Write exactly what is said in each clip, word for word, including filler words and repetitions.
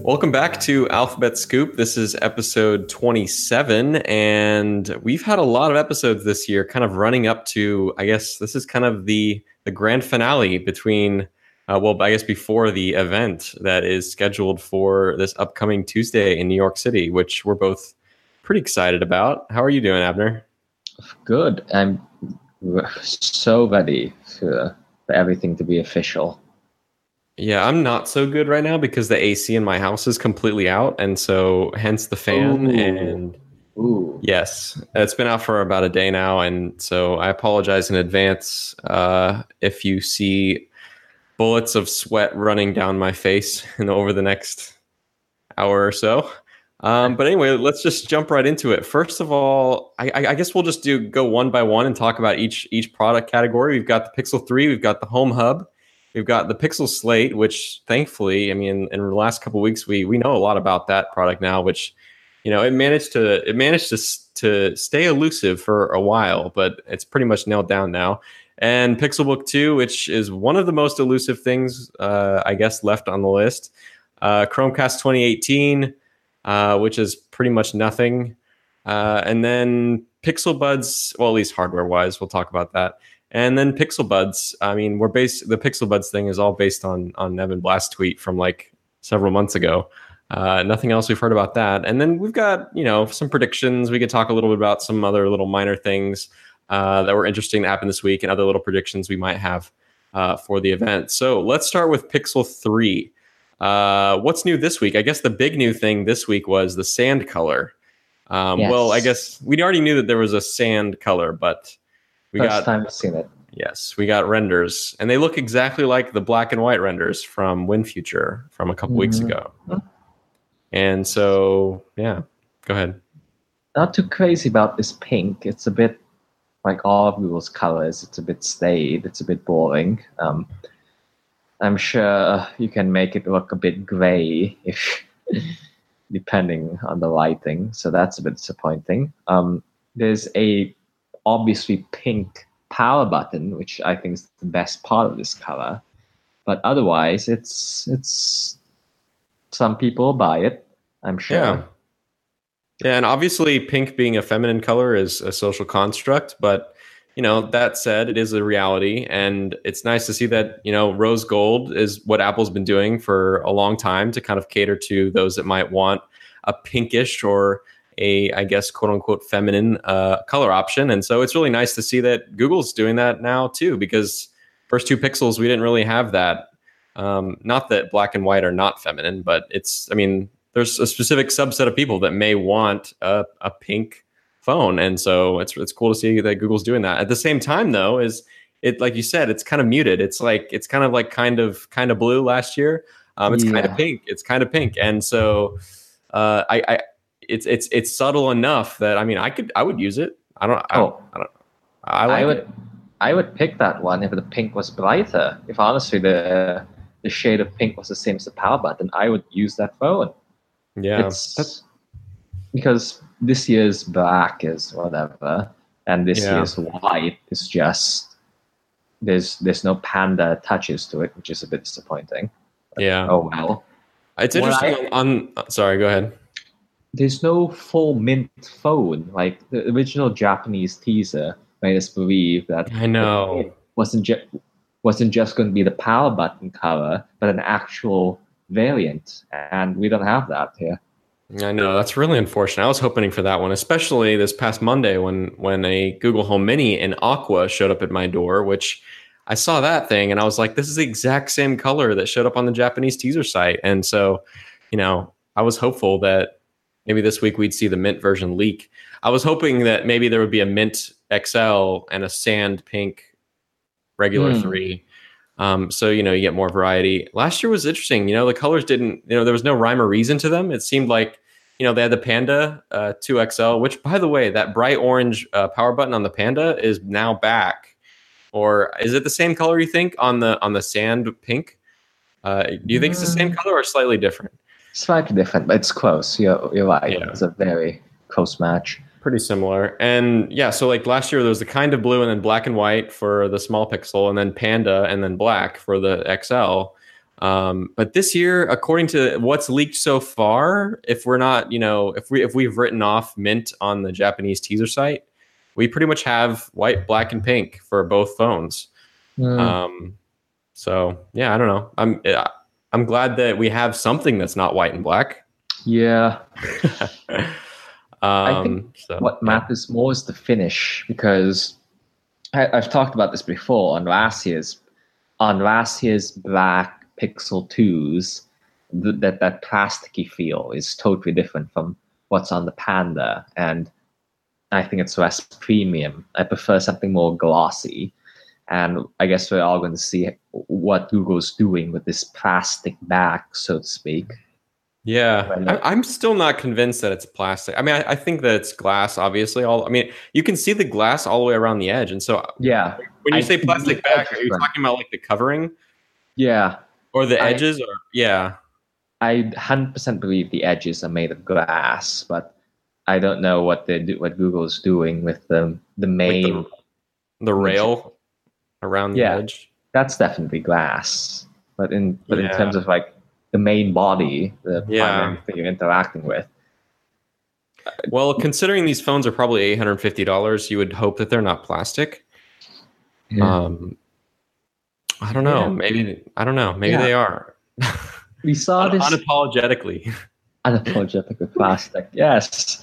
Welcome back to Alphabet Scoop. This is episode twenty-seven, and we've had a lot of episodes this year, kind of running up to, I guess this is kind of the the grand finale between, uh, well, I guess before the event that is scheduled for this upcoming Tuesday in New York City, which we're both pretty excited about. How are you doing, Abner? Good. I'm so ready for, for everything to be official. Yeah, I'm not so good right now because the A C in my house is completely out, and so hence the fan. Ooh. And Ooh. yes, it's been out for about a day now, and so I apologize in advance uh, if you see bullets of sweat running down my face and over the next hour or so. Um, but anyway, let's just jump right into it. First of all, I, I guess we'll just do go one by one and talk about each each product category. We've got the Pixel three, we've got the Home Hub. We've got the Pixel Slate, which thankfully, I mean, in the last couple of weeks, we we know a lot about that product now. Which, you know, it managed to it managed to to stay elusive for a while, but it's pretty much nailed down now. And Pixelbook two, which is one of the most elusive things, uh, I guess, left on the list. Uh, Chromecast twenty eighteen, uh, which is pretty much nothing, uh, and then Pixel Buds. Well, at least hardware wise, we'll talk about that. And then Pixel Buds. I mean, we're based. The Pixel Buds thing is all based on on Evan Blast's tweet from like several months ago. Uh, nothing else we've heard about that. And then we've got, you know, some predictions. We could talk a little bit about some other little minor things uh, that were interesting to happen this week, and other little predictions we might have uh, for the event. So let's start with Pixel three. Uh, what's new this week? I guess the big new thing this week was the sand color. Um, Yes. Well, I guess we already knew that there was a sand color, but we First got time I've seen it. yes, we got renders, and they look exactly like the black and white renders from WinFuture from a couple mm-hmm. weeks ago. And so, yeah, go ahead. Not too crazy about this pink. It's a bit like all of Google's colors. It's a bit staid. It's a bit boring. Um, I'm sure you can make it look a bit gray if, depending on the lighting. So that's a bit disappointing. Um, there's a obviously pink power button, which I think is the best part of this color. But otherwise, it's it's some people buy it, I'm sure. Yeah. Yeah, and obviously pink being a feminine color is a social construct, but you know, that said, it is a reality, and it's nice to see that, you know, rose gold is what Apple's been doing for a long time to kind of cater to those that might want a pinkish or a, I guess, quote unquote, feminine uh, color option. And so it's really nice to see that Google's doing that now too, because first two Pixels, we didn't really have that. Um, not that black and white are not feminine, but it's, I mean, there's a specific subset of people that may want a, a pink phone. And so it's it's cool to see that Google's doing that. At the same time, though, is it, like you said, it's kind of muted. It's like, it's kind of like kind of, kind of blue last year. Um, it's yeah. kind of pink. It's kind of pink. And so uh, I, I, it's, it's, it's subtle enough that, I mean, I could, I would use it. I don't, I don't, oh. I don't, I, like I would, it. I would pick that one if the pink was brighter. If honestly the, the shade of pink was the same as the power button, I would use that phone. Yeah. It's, that's, because this year's black is whatever, and this yeah. year's white is just there's there's no panda touches to it, which is a bit disappointing. But, yeah. Oh well. It's interesting. I, on, on sorry, go ahead. There's no full mint phone. Like the original Japanese teaser made us believe that I know it wasn't just wasn't just going to be the power button color, but an actual variant, and we don't have that here. I know, that's really unfortunate. I was hoping for that one, especially this past Monday when when a Google Home Mini in Aqua showed up at my door, which I saw that thing and I was like, this is the exact same color that showed up on the Japanese teaser site. And so, you know, I was hopeful that maybe this week we'd see the mint version leak. I was hoping that maybe there would be a mint X L and a sand pink regular mm. three. Um, so, you know, you get more variety. Last year was interesting. You know, the colors didn't, you know, there was no rhyme or reason to them. It seemed like, you know, they had the Panda uh, two X L, which, by the way, that bright orange uh, power button on the Panda is now back. Or is it the same color, you think, on the on the sand pink? Uh, do you think it's the same color or slightly different? Slightly different, but it's close. You're, you're right. Yeah. It's a very close match. Pretty similar. And yeah, so like last year there was the kind of blue and then black and white for the small pixel, and then Panda and then black for the X L. Um, but this year, according to what's leaked so far, if we're not, you know, if we if we've written off mint on the Japanese teaser site, we pretty much have white, black, and pink for both phones. Mm. Um, so yeah, I don't know. I'm I'm glad that we have something that's not white and black. Yeah. um, I think so, what yeah. matters more is the finish, because I, I've talked about this before on last year's on last year's black Pixel twos. Th- that that plasticky feel is totally different from what's on the Panda, and I think it's less premium. I prefer something more glossy, and I guess we're all going to see what Google's doing with this plastic back, so to speak. Yeah, When I, it- I'm still not convinced that it's plastic. I mean, I, I think that it's glass, obviously. All I mean, you can see the glass all the way around the edge, and so yeah, when you I say think plastic the back, edge are you front- talking about like the covering Yeah, or the I- edges? Or yeah, I one hundred percent believe the edges are made of glass, but I don't know what they do, what Google's doing with the the like main. the, the rail around the Yeah. edge. That's definitely glass, but in but in Yeah. terms of like the main body, the Yeah. primary thing you're interacting with. Well, considering these phones are probably eight hundred fifty dollars, you would hope that they're not plastic. Yeah. Um, I don't know. Yeah. Maybe I don't know. Maybe Yeah. they are. We saw Un- this unapologetically. unapologetic with plastic. Yes.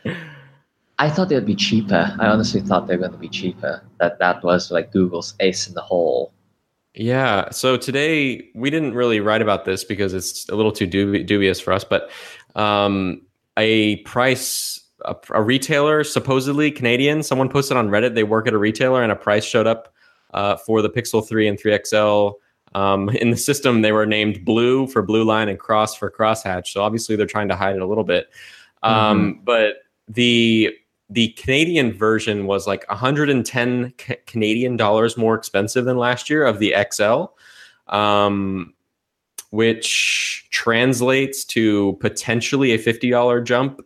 I thought they'd be cheaper. I honestly thought they were going to be cheaper. That that was like Google's ace in the hole. Yeah. So today we didn't really write about this because it's a little too dubi- dubious for us. But um, a price, a, a retailer, supposedly Canadian, someone posted on Reddit. They work at a retailer, and a price showed up uh, for the Pixel three and three X L. Um, in the system, they were named blue for blue line and cross for crosshatch. So obviously they're trying to hide it a little bit. Um, mm-hmm. But the the Canadian version was like one hundred ten ca- Canadian dollars more expensive than last year of the X L, um, which translates to potentially a fifty dollars jump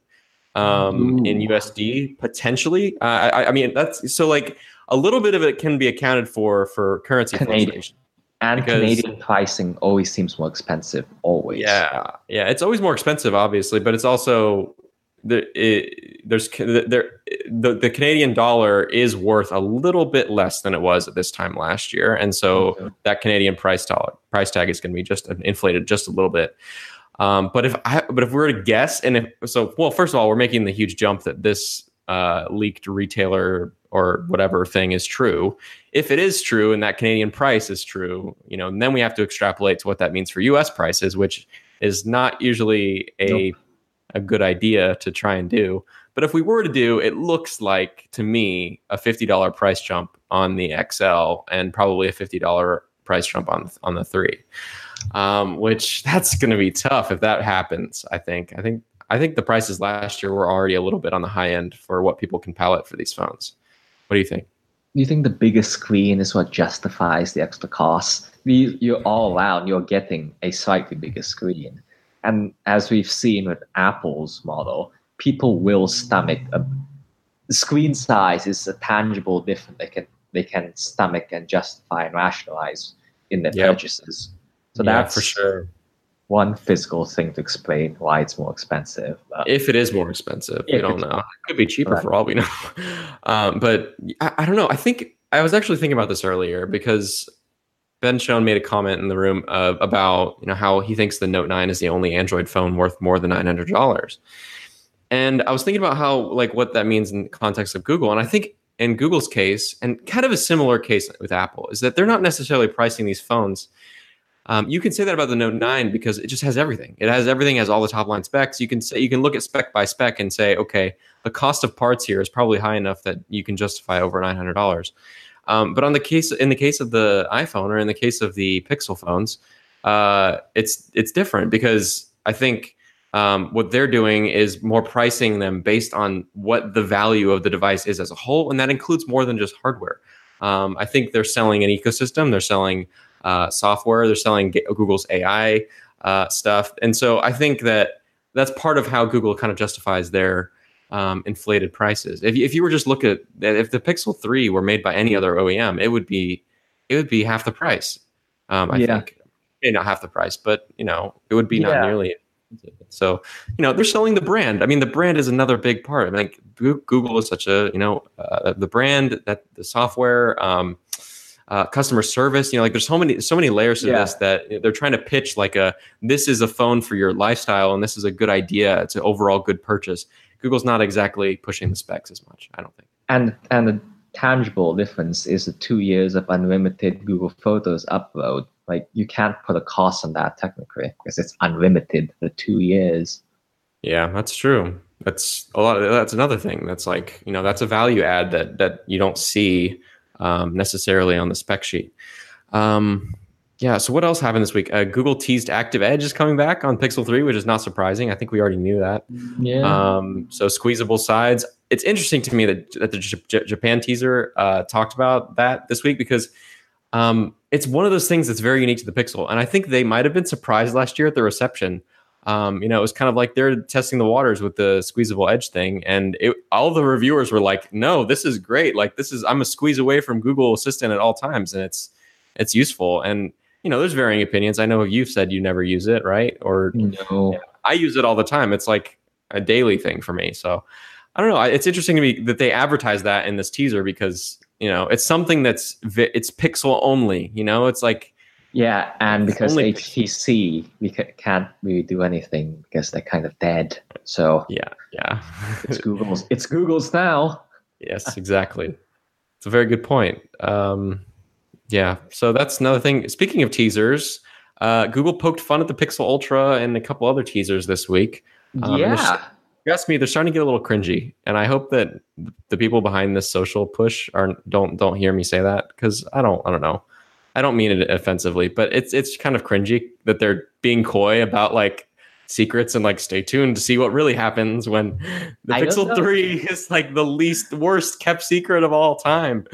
um, in U S D. Potentially, uh, I, I mean that's so like a little bit of it can be accounted for for currency Canadian. fluctuation. And Because- Canadian pricing always seems more expensive. Always. Yeah, yeah, it's always more expensive, obviously, but it's also the it, there's there the the Canadian dollar is worth a little bit less than it was at this time last year, and so Okay. that Canadian price dollar price tag is going to be just inflated just a little bit. Um, but if I but if we were to guess, and if so, well, first of all, we're making the huge jump that this uh, leaked retailer or whatever thing is true. If it is true and that Canadian price is true, you know, and then we have to extrapolate to what that means for U S prices, which is not usually a Nope. a good idea to try and do. But if we were to do, it looks like to me a fifty dollars price jump on the X L and probably a fifty dollars price jump on on the three, um, which that's going to be tough if that happens. I think. I think. I think the prices last year were already a little bit on the high end for what people can pallet for these phones. What do you think? Do you think the bigger screen is what justifies the extra cost? You- You're all around, you're getting a slightly bigger screen. And as we've seen with Apple's model, people will stomach a the screen size is a tangible difference they can they can stomach and justify and rationalize in their Yep. purchases. So Yeah, that's for sure. one physical thing to explain why it's more expensive. But If it is more expensive, we If don't it's know. more- It could be cheaper Right. for all we know. Um, but I, I don't know. I think I was actually thinking about this earlier because Ben Schoen made a comment in the room uh, about you know how he thinks the Note nine is the only Android phone worth more than nine hundred dollars. And I was thinking about how like what that means in the context of Google. And I think in Google's case, and kind of a similar case with Apple, is that they're not necessarily pricing these phones. Um, you can say that about the Note nine because it just has everything. It has everything, has all the top line specs. You can say you can look at spec by spec and say, okay, the cost of parts here is probably high enough that you can justify over nine hundred dollars. Um, but on the case, in the case of the iPhone or in the case of the Pixel phones, uh, it's it's different because I think um, what they're doing is more pricing them based on what the value of the device is as a whole, and that includes more than just hardware. Um, I think they're selling an ecosystem. They're selling uh, software. They're selling Google's A I uh, stuff, and so I think that that's part of how Google kind of justifies their um, inflated prices. If if you were just look at if the Pixel three were made by any other O E M, it would be it would be half the price. Um, I Yeah. think may not half the price, but you know, it would be Yeah. not nearly. So, you know, they're selling the brand. I mean, the brand is another big part. I mean, like, Goo- Google is such a, you know, uh, the brand, that the software, um, uh, customer service, you know, like there's so many, so many layers to Yeah. this that they're trying to pitch like a, this is a phone for your lifestyle and this is a good idea. It's an overall good purchase. Google's not exactly pushing the specs as much, I don't think. And and the tangible difference is the two years of unlimited Google Photos upload. Like you can't put a cost on that technically because it's unlimited for two years. Yeah, that's true. That's a lot. Of, that's another thing. That's like, you know, that's a value add that that you don't see um, necessarily on the spec sheet. Um, yeah. So what else happened this week? Uh, Google teased Active Edge is coming back on Pixel three, which is not surprising. I think we already knew that. Yeah. Um, so squeezable sides. It's interesting to me that, that the J- J- Japan teaser uh, talked about that this week because um, it's one of those things that's very unique to the Pixel, and I think they might have been surprised last year at the reception. Um, you know, it was kind of like they're testing the waters with the squeezable edge thing, and it, all the reviewers were like, "No, this is great! Like, this is I'm a squeeze away from Google Assistant at all times, and it's it's useful." And you know, there's varying opinions. I know you've said you never use it, right? Or No. yeah, I use it all the time. It's like a daily thing for me. So I don't know. It's interesting to me that they advertise that in this teaser because you know it's something that's vi- it's Pixel only. You know, it's like. Yeah, and because Only- H T C, we ca- can't really do anything because they're kind of dead. So Yeah, yeah. it's Google's. It's Google's now. Yes, exactly. It's a very good point. Um, yeah, so that's another thing. Speaking of teasers, uh, Google poked fun at the Pixel Ultra and a couple other teasers this week. Um, and they're Yeah. sh- you asked me, they're starting to get a little cringy, and I hope that the people behind this social push are don't don't hear me say that because I don't I don't know. I don't mean it offensively, but it's it's kind of cringy that they're being coy about like secrets and like stay tuned to see what really happens when the I don't Pixel know. three is like the least worst kept secret of all time.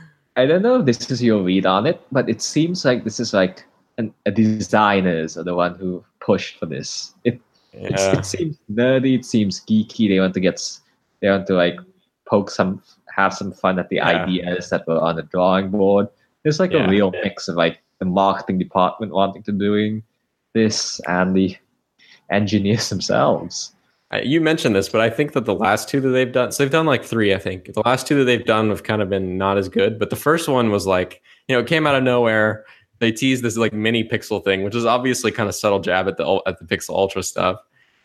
I don't know if this is your read on it, but it seems like this is like an, a designers are the one who pushed for this. It it's, Yeah. it seems nerdy. It seems geeky. They want to get s- they want to like poke some have some fun at the Yeah. ideas that were on the drawing board. There's like Yeah. a real mix of like the marketing department wanting to doing this and the engineers themselves. Uh, You mentioned this, but I think that the last two that they've done, so they've done like three, I think. The last two that they've done have kind of been not as good, but the first one was like, you know, it came out of nowhere. They teased this like mini Pixel thing, which is obviously kind of subtle jab at the ul- at the Pixel Ultra stuff.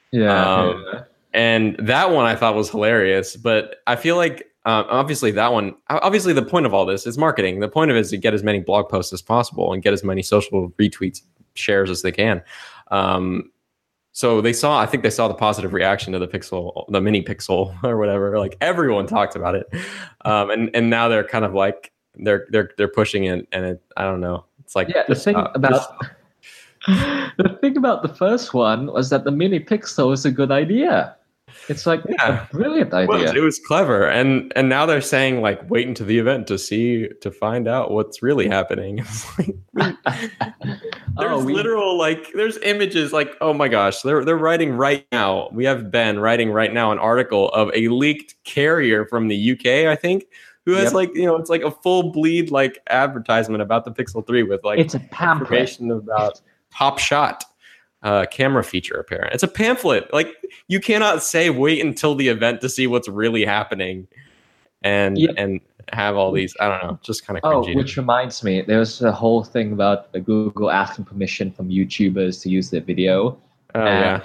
Um, And that one I thought was hilarious, but I feel like um, obviously that one, obviously the point of all this is marketing. The point of it is to get as many blog posts as possible and get as many social retweets, shares as they can. Um, so they saw, I think they saw the positive reaction to the Pixel, the mini Pixel or whatever. Like everyone talked about it, um, and and now they're kind of like they're they're they're pushing it, and it, I don't know. It's like Yeah, the just thing stop, about just stop. the thing about the first one was that the mini Pixel is a good idea. It's like Yeah. a brilliant It was, idea. it was clever, and and now they're saying like wait until the event to see to find out what's really happening. It's like, there's Oh, we- literal like there's images like oh my gosh they're they're writing right now. We have Ben writing right now an article of a leaked carrier from the U K, I think, who has Yep. like you know it's like a full bleed like advertisement about the Pixel three with like It's a pamphlet. information about Top Shot uh, camera feature apparent. It's a pamphlet. Like you cannot say wait until the event to see what's really happening, and Yep. and have all these. I don't know, just kind of Oh, cringy. which reminds me, there was a whole thing about uh, Google asking permission from YouTubers to use their video. oh uh, yeah,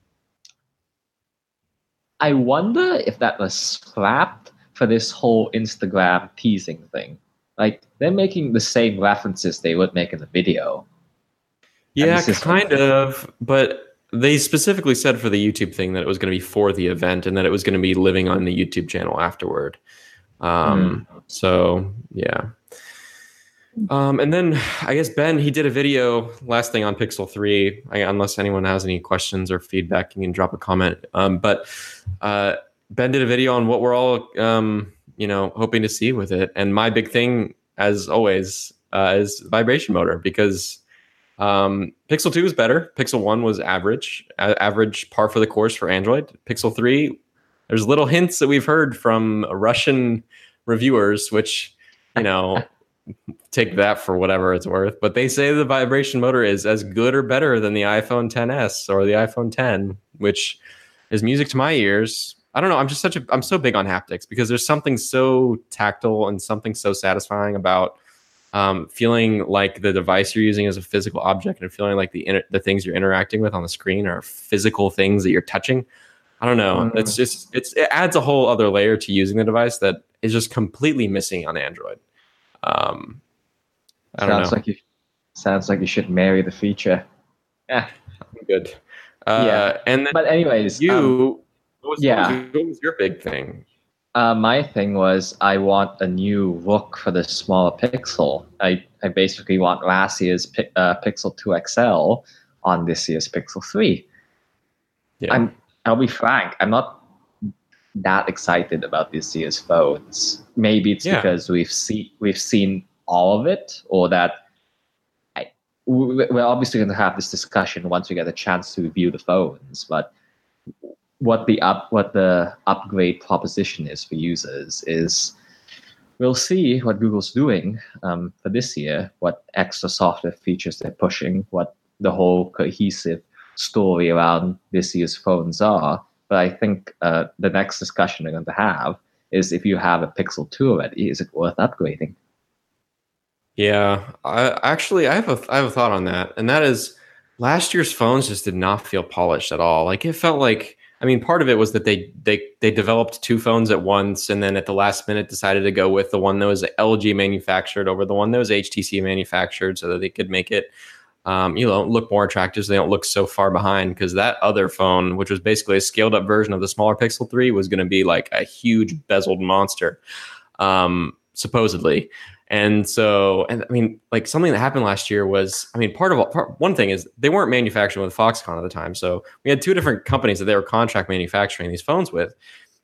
I wonder if that was slapped for this whole Instagram teasing thing. Like they're making the same references they would make in the video. yeah, this is- kind of. But they specifically said for the YouTube thing that it was going to be for the event and that it was going to be living on the YouTube channel afterward. Um, So yeah. Um, and then I guess Ben, he did a video last thing on Pixel three. I, unless anyone has any questions or feedback, you can drop a comment. Um, but uh, Ben did a video on what we're all, um, you know, hoping to see with it. And my big thing, as always, uh, is vibration motor because um, Pixel two is better. Pixel one was average, a- average par for the course for Android. Pixel three, there's little hints that we've heard from Russian reviewers, which, you know, take that for whatever it's worth. But they say the vibration motor is as good or better than the iPhone X S or the iPhone ten, which is music to my ears. I don't know. I'm just such a I'm so big on haptics because there's something so tactile and something so satisfying about um, feeling like the device you're using is a physical object and feeling like the inter- the things you're interacting with on the screen are physical things that you're touching. I don't know. Mm. It's just it's it adds a whole other layer to using the device that is just completely missing on Android. Um, I don't sounds know. like you sounds like you should marry the feature. Yeah, good. Uh, yeah, and then but anyways, you. Um, what was, yeah, what was, what was your big thing? Uh, my thing was I want a new look for the smaller Pixel. I, I basically want last year's uh, Pixel two X L on this year's Pixel three. Yeah. I'm I'll be frank. I'm not that excited about this year's phones. Maybe it's yeah. because we've seen we've seen all of it, or that I we're obviously going to have this discussion once we get a chance to review the phones. But what the up what the upgrade proposition is for users is we'll see what Google's doing um, for this year, what extra software features they're pushing, what the whole cohesive story around this year's phones are. But I think uh, the next discussion we're going to have is if you have a Pixel two already, is it worth upgrading? Yeah, I actually I have a I have a thought on that, and that is last year's phones just did not feel polished at all. Like it felt like, I mean, part of it was that they they they developed two phones at once, and then at the last minute decided to go with the one that was L G manufactured over the one that was H T C manufactured, so that they could make it, um, you know, look more attractive. So they don't look so far behind, because that other phone, which was basically a scaled up version of the smaller Pixel three, was going to be like a huge bezeled monster, um, supposedly. And so, and I mean, like something that happened last year was, I mean, part of part, one thing is they weren't manufacturing with Foxconn at the time. So we had two different companies that they were contract manufacturing these phones with.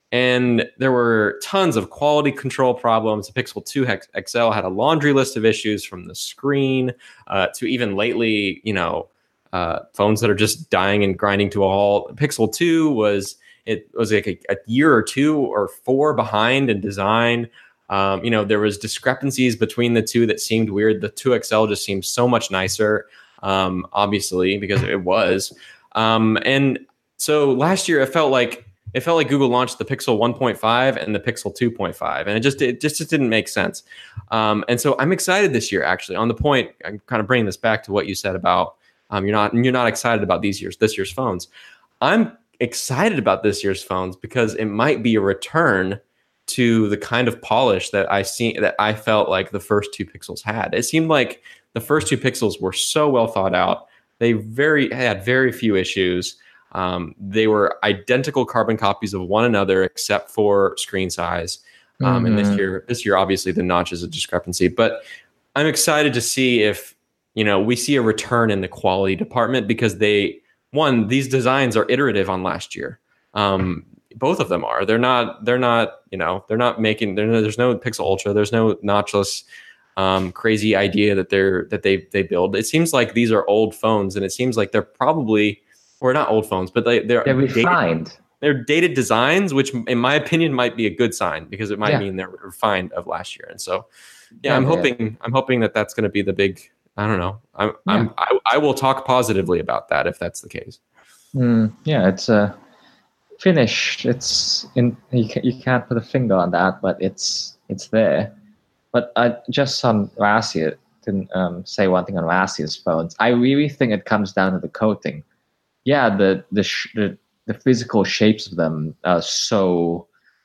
And there were tons of quality control problems. The Pixel two X L had a laundry list of issues, from the screen uh, to even lately, you know, uh, phones that are just dying and grinding to a halt. Pixel two was, it was like a, a year or two or four behind in design. Um, you know, there was discrepancies between the two that seemed weird. The two X L just seemed so much nicer, um, obviously, because it was. Um, and so last year, it felt like it felt like Google launched the Pixel one point five and the Pixel two point five, and it just it just, just didn't make sense. Um, and so I'm excited this year, actually. On the point, I'm kind of bringing this back to what you said about um, you're not you're not excited about these years this year's phones. I'm excited about this year's phones because it might be a return to the kind of polish that I see that I felt like the first two Pixels had. It seemed like the first two Pixels were so well thought out. They very had very few issues. Um, they were identical carbon copies of one another except for screen size. Um, mm-hmm. And this year, this year, obviously, the notch is a discrepancy. But I'm excited to see if, you know, we see a return in the quality department, because they, one, these designs are iterative on last year. Um, Both of them are. They're not. They're not. You know. They're not making. They're no, there's no Pixel Ultra. There's no notchless, um, crazy idea that they're that they they build. It seems like these are old phones, and it seems like they're probably, or not old phones, but they they're they're refined. Dated, they're dated designs, which in my opinion might be a good sign, because it might yeah. mean they're refined of last year. And so, yeah, yeah I'm yeah. hoping. I'm hoping that that's going to be the big. I don't know. I'm. Yeah. I'm. I, I will talk positively about that if that's the case. Mm, yeah, it's a. Uh... Finished. It's in. You, can, you can't put a finger on that, but it's it's there. But I just on last year didn't um, say one thing on last year's phones. I really think it comes down to the coating. Yeah, the the sh- the, the physical shapes of them are so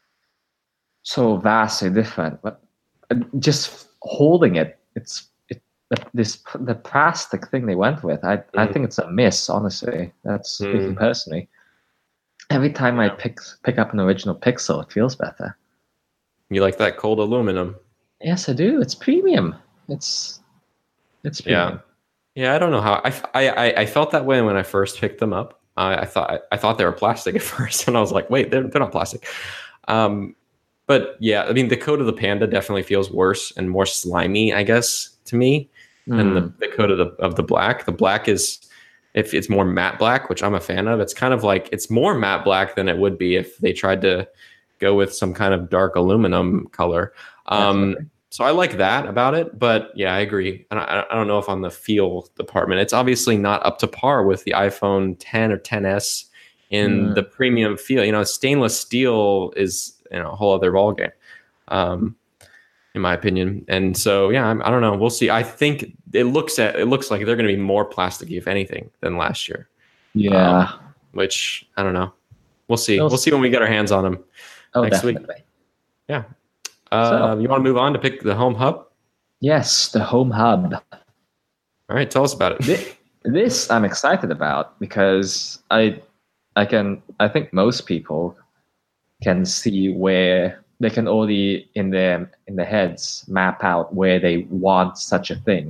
so vastly different. But just holding it, it's it this the plastic thing they went with. I mm. I think it's a miss. Honestly, that's mm. speaking personally. Every time yeah. I pick pick up an original Pixel, it feels better. You like that cold aluminum? Yes, I do. It's premium. It's it's premium. Yeah, yeah. I don't know how I, I, I felt that way when I first picked them up. I, I thought I thought they were plastic at first, and I was like, wait, they're they're not plastic. Um, but yeah, I mean, the coat of the Panda definitely feels worse and more slimy, I guess, to me, mm. than the, the coat of the of the black. The black is. If it's more matte black, which I'm a fan of, it's kind of like it's more matte black than it would be if they tried to go with some kind of dark aluminum color. Um, So I like that about it, but yeah, I agree. And I, I don't know if on the feel department, it's obviously not up to par with the iPhone ten or X S in the Mm, premium feel. You know, stainless steel is, you know, a whole other ballgame, um, in my opinion. And so, yeah, I, I don't know. We'll see. I think it looks at it looks like they're going to be more plasticky, if anything, than last year. Um, yeah. which I don't know. We'll see. We'll We'll see when we get our hands on them Oh, next week. definitely. Yeah. So, Uh, you want to move on to pick the home hub? yes, the Home Hub. All right, tell us about it. This, this I'm excited about because I, I can, I think most people can see where they can already in their in their heads map out where they want such a thing,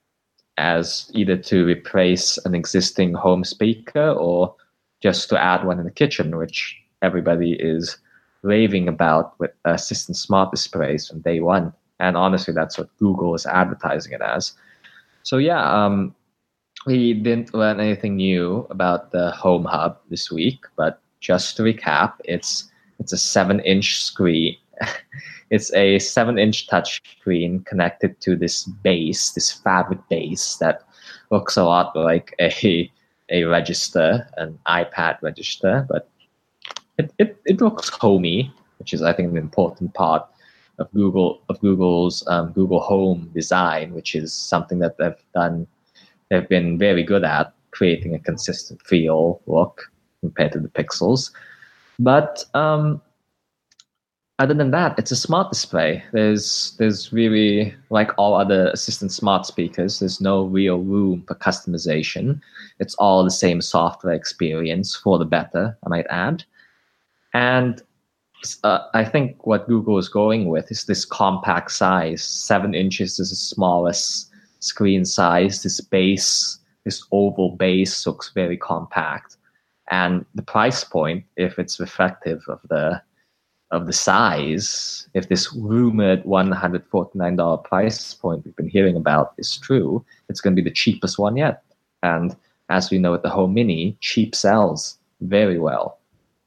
as either to replace an existing home speaker or just to add one in the kitchen, which everybody is raving about with Assistant Smart Displays from day one. And honestly, that's what Google is advertising it as. So yeah, um, we didn't learn anything new about the Home Hub this week, but just to recap, it's it's a seven-inch screen. It's a seven-inch touch screen connected to this base, this fabric base that looks a lot like a a register, an iPad register, but it, it, it looks homey, which is I think an important part of Google of Google's um, Google Home design, which is something that they've done. They've been very good at creating a consistent feel look compared to the Pixels. But um, other than that, it's a smart display. There's there's really, like all other Assistant Smart speakers, there's no real room for customization. It's all the same software experience for the better, I might add. And uh, I think what Google is going with is this compact size. Seven inches is the smallest screen size. This base, this oval base, looks very compact. And the price point, if it's reflective of the of the size, if this rumored one hundred forty-nine dollars price point we've been hearing about is true, it's going to be the cheapest one yet. And as we know with the Home Mini, cheap sells very well.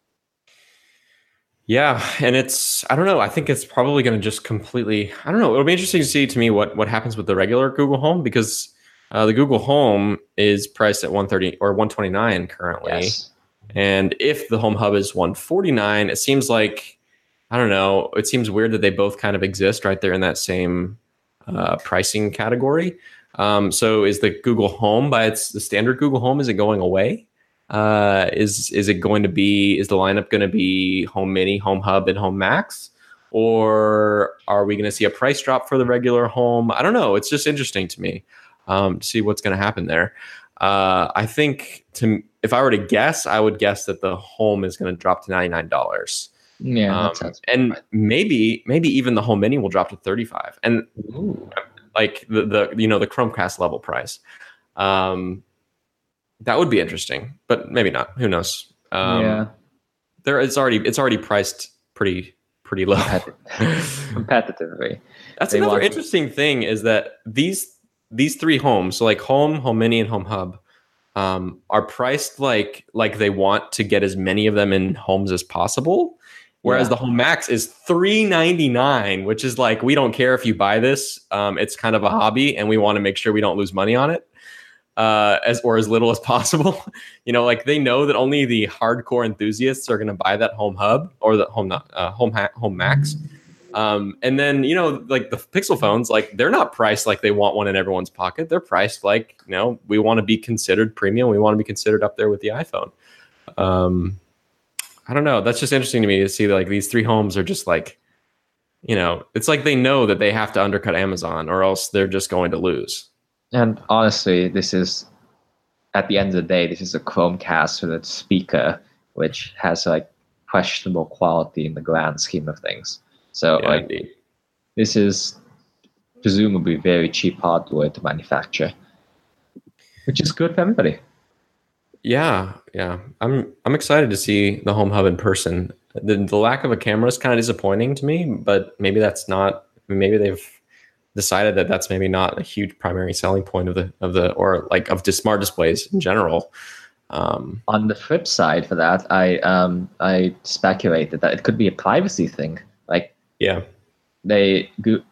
Yeah, and it's I don't know. I think it's probably going to just completely. I don't know. It'll be interesting to see to me what what happens with the regular Google Home, because uh, the Google Home is priced at one hundred thirty or one hundred twenty-nine currently, Yes. and if the Home Hub is one hundred forty-nine, it seems like I don't know. It seems weird that they both kind of exist right there in that same uh, pricing category. Um, so is the Google Home by its the standard Google Home, is it going away? Uh, is is it going to be, is the lineup going to be Home Mini, Home Hub, and Home Max? Or are we going to see a price drop for the regular Home? I don't know. It's just interesting to me um, to see what's going to happen there. Uh, I think to if I were to guess, I would guess that the Home is going to drop to ninety-nine dollars. Yeah, Um, that sounds and right. maybe maybe even the Home Mini will drop to thirty-five, and Ooh. like the the you know the Chromecast level price. Um, that would be interesting, but maybe not. Who knows? Um, Yeah, there it's already it's already priced pretty pretty low. competitive. competitively. That's They another want- interesting thing, is that these these three homes, so like Home, Home Mini, and Home Hub, um, are priced like like they want to get as many of them in homes as possible. Whereas Yeah. the Home Max is three ninety-nine, which is like, we don't care if you buy this. Um, it's kind of a hobby, and we want to make sure we don't lose money on it, uh, as or as little as possible. You know, like they know that only the hardcore enthusiasts are going to buy that Home Hub or the Home uh, Home ha- Home Max. Um, and then, you know, like the Pixel phones, like they're not priced like they want one in everyone's pocket. They're priced like, you know, we want to be considered premium. We want to be considered up there with the iPhone. Um, I don't know. That's just interesting to me to see that, like, these three homes are just like, you know, it's like they know that they have to undercut Amazon or else they're just going to lose. And honestly, this is, at the end of the day, this is a Chromecast with a speaker, which has like questionable quality in the grand scheme of things. So Yeah, like indeed. this is presumably very cheap hardware to manufacture, which is good for everybody. Yeah, yeah. I'm I'm excited to see the Home Hub in person. The, the lack of a camera is kind of disappointing to me, but maybe that's not. Maybe they've decided that that's maybe not a huge primary selling point of the of the or like of just smart displays in general. Um, On the flip side for that, I um I speculated that it could be a privacy thing. Like yeah, they Goo-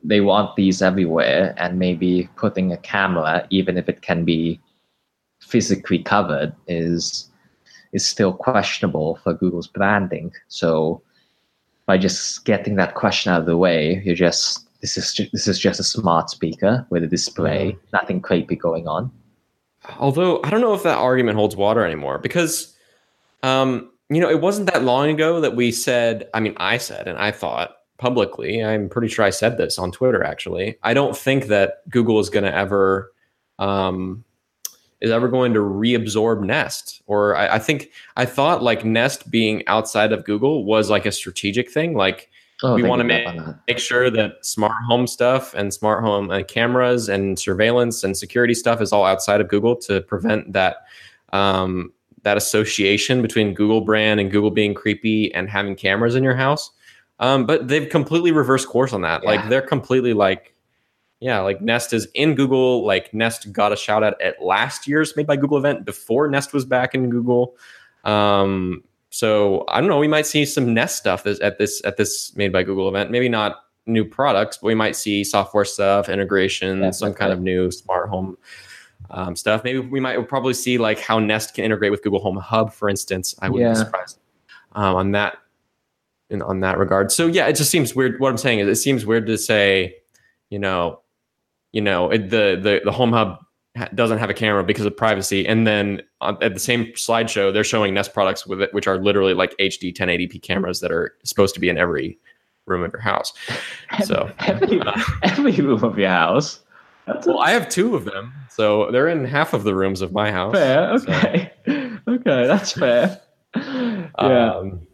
they want these everywhere, and maybe putting a camera, even if it can be physically covered, is is still questionable for Google's branding. So by just getting that question out of the way, you're just this is ju- this is just a smart speaker with a display, yeah. Nothing creepy going on. Although I don't know if that argument holds water anymore, because um, you know, it wasn't that long ago that we said, I mean, I said, and I thought publicly, I'm pretty sure I said this on Twitter, actually, I don't think that Google is going to ever um, is ever going to reabsorb Nest. Or I, I think I thought like Nest being outside of Google was like a strategic thing. Like oh, we want to make, make sure that smart home stuff and smart home and cameras and surveillance and security stuff is all outside of Google to prevent that um, that association between Google brand and Google being creepy and having cameras in your house. Um, but they've completely reversed course on that. Yeah. Like they're completely like, yeah, like Nest is in Google. Like Nest got a shout out at last year's Made by Google event before Nest was back in Google. Um, so I don't know. We might see some Nest stuff at this at this Made by Google event. Maybe not new products, but we might see software stuff, integration, yeah, some kind right. of new smart home um, stuff. Maybe we might we'll probably see like how Nest can integrate with Google Home Hub, for instance. I wouldn't yeah. be surprised um, on that in on that regard. So yeah, it just seems weird. What I'm saying is, it seems weird to say, you know. You know, it, the, the the Home Hub ha- doesn't have a camera because of privacy. And then on, at the same slideshow, they're showing Nest products with it, which are literally like H D ten eighty p cameras that are supposed to be in every room of your house. So every, uh, every room of your house. That's well, a... I have two of them, so they're in half of the rooms of my house. Fair, okay, so. okay, that's fair. Yeah. Um,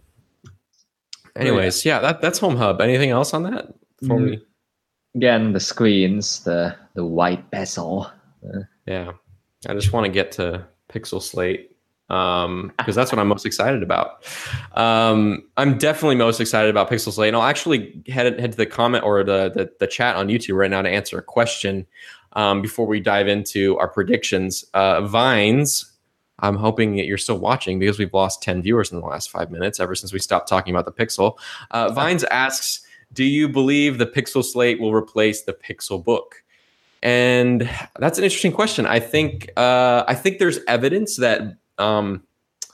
anyways, yeah, that that's Home Hub. Anything else on that before mm. we? Again, the screens, the the white bezel. Uh, yeah, I just want to get to Pixel Slate um, because that's what I'm most excited about. Um, I'm definitely most excited about Pixel Slate, and I'll actually head head to the comment or the the, the chat on YouTube right now to answer a question um, before we dive into our predictions. Uh, Vines, I'm hoping that you're still watching because we've lost ten viewers in the last five minutes ever since we stopped talking about the Pixel. Uh, Vines asks, do you believe the Pixel Slate will replace the Pixel Book? And that's an interesting question. I think uh, I think there's evidence that um,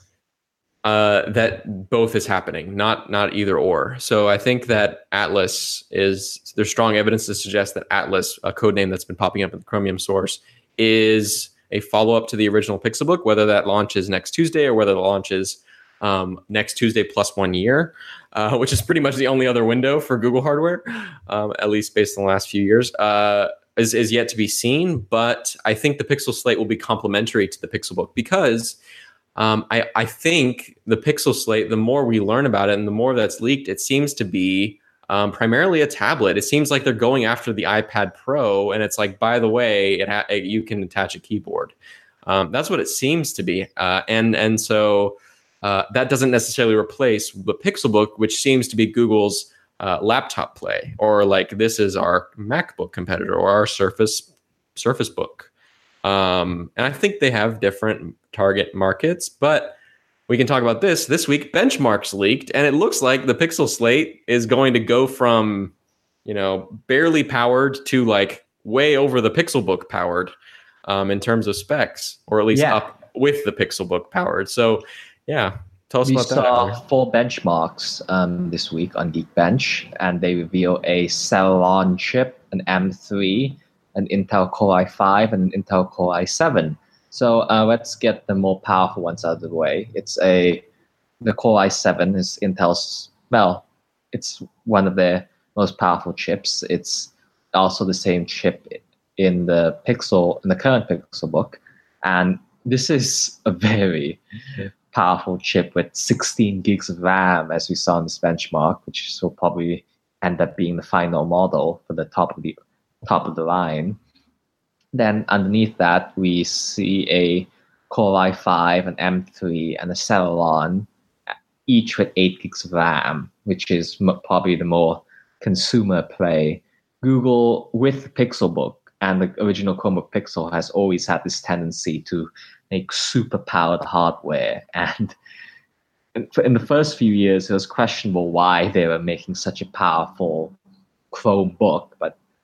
uh, that both is happening, not not either or. So I think that Atlas is there's strong evidence to suggest that Atlas, a code name that's been popping up in the Chromium source, is a follow up to the original Pixel Book, whether that launches next Tuesday or whether it launches Um, next Tuesday plus one year, uh, which is pretty much the only other window for Google hardware, um, at least based on the last few years, uh, is, is yet to be seen. But I think the Pixel Slate will be complementary to the Pixel Book because um, I, I think the Pixel Slate, the more we learn about it and the more that's leaked, it seems to be um, primarily a tablet. It seems like they're going after the iPad Pro, and it's like, by the way, it ha- you can attach a keyboard. Um, that's what it seems to be, uh, and and so. Uh, that doesn't necessarily replace the Pixel Book, which seems to be Google's uh, laptop play, or like this is our MacBook competitor or our Surface Surface Book. Um, and I think they have different target markets, but we can talk about this. This week, benchmarks leaked, and it looks like the Pixel Slate is going to go from, you know, barely powered to like way over the Pixel Book powered um, in terms of specs, or at least yeah. up with the Pixel Book powered. So yeah, tell us we about that. We saw four benchmarks um, this week on Geekbench, and they reveal a Celeron chip, an M three, an Intel Core i five, and an Intel Core i seven. So uh, let's get the more powerful ones out of the way. It's a the Core i seven is Intel's, well, it's one of their most powerful chips. It's also the same chip in the Pixel, in the current Pixel Book, and this is a very powerful chip with sixteen gigs of RAM, as we saw in this benchmark, which will probably end up being the final model for the top of the top of the line. Then underneath that, we see a Core i five, an M three, and a Celeron, each with eight gigs of RAM, which is m- probably the more consumer play. Google, with the Pixel Book and the original Chromebook Pixel, has always had this tendency to make super powered hardware, and in the first few years it was questionable why they were making such a powerful Chromebook, but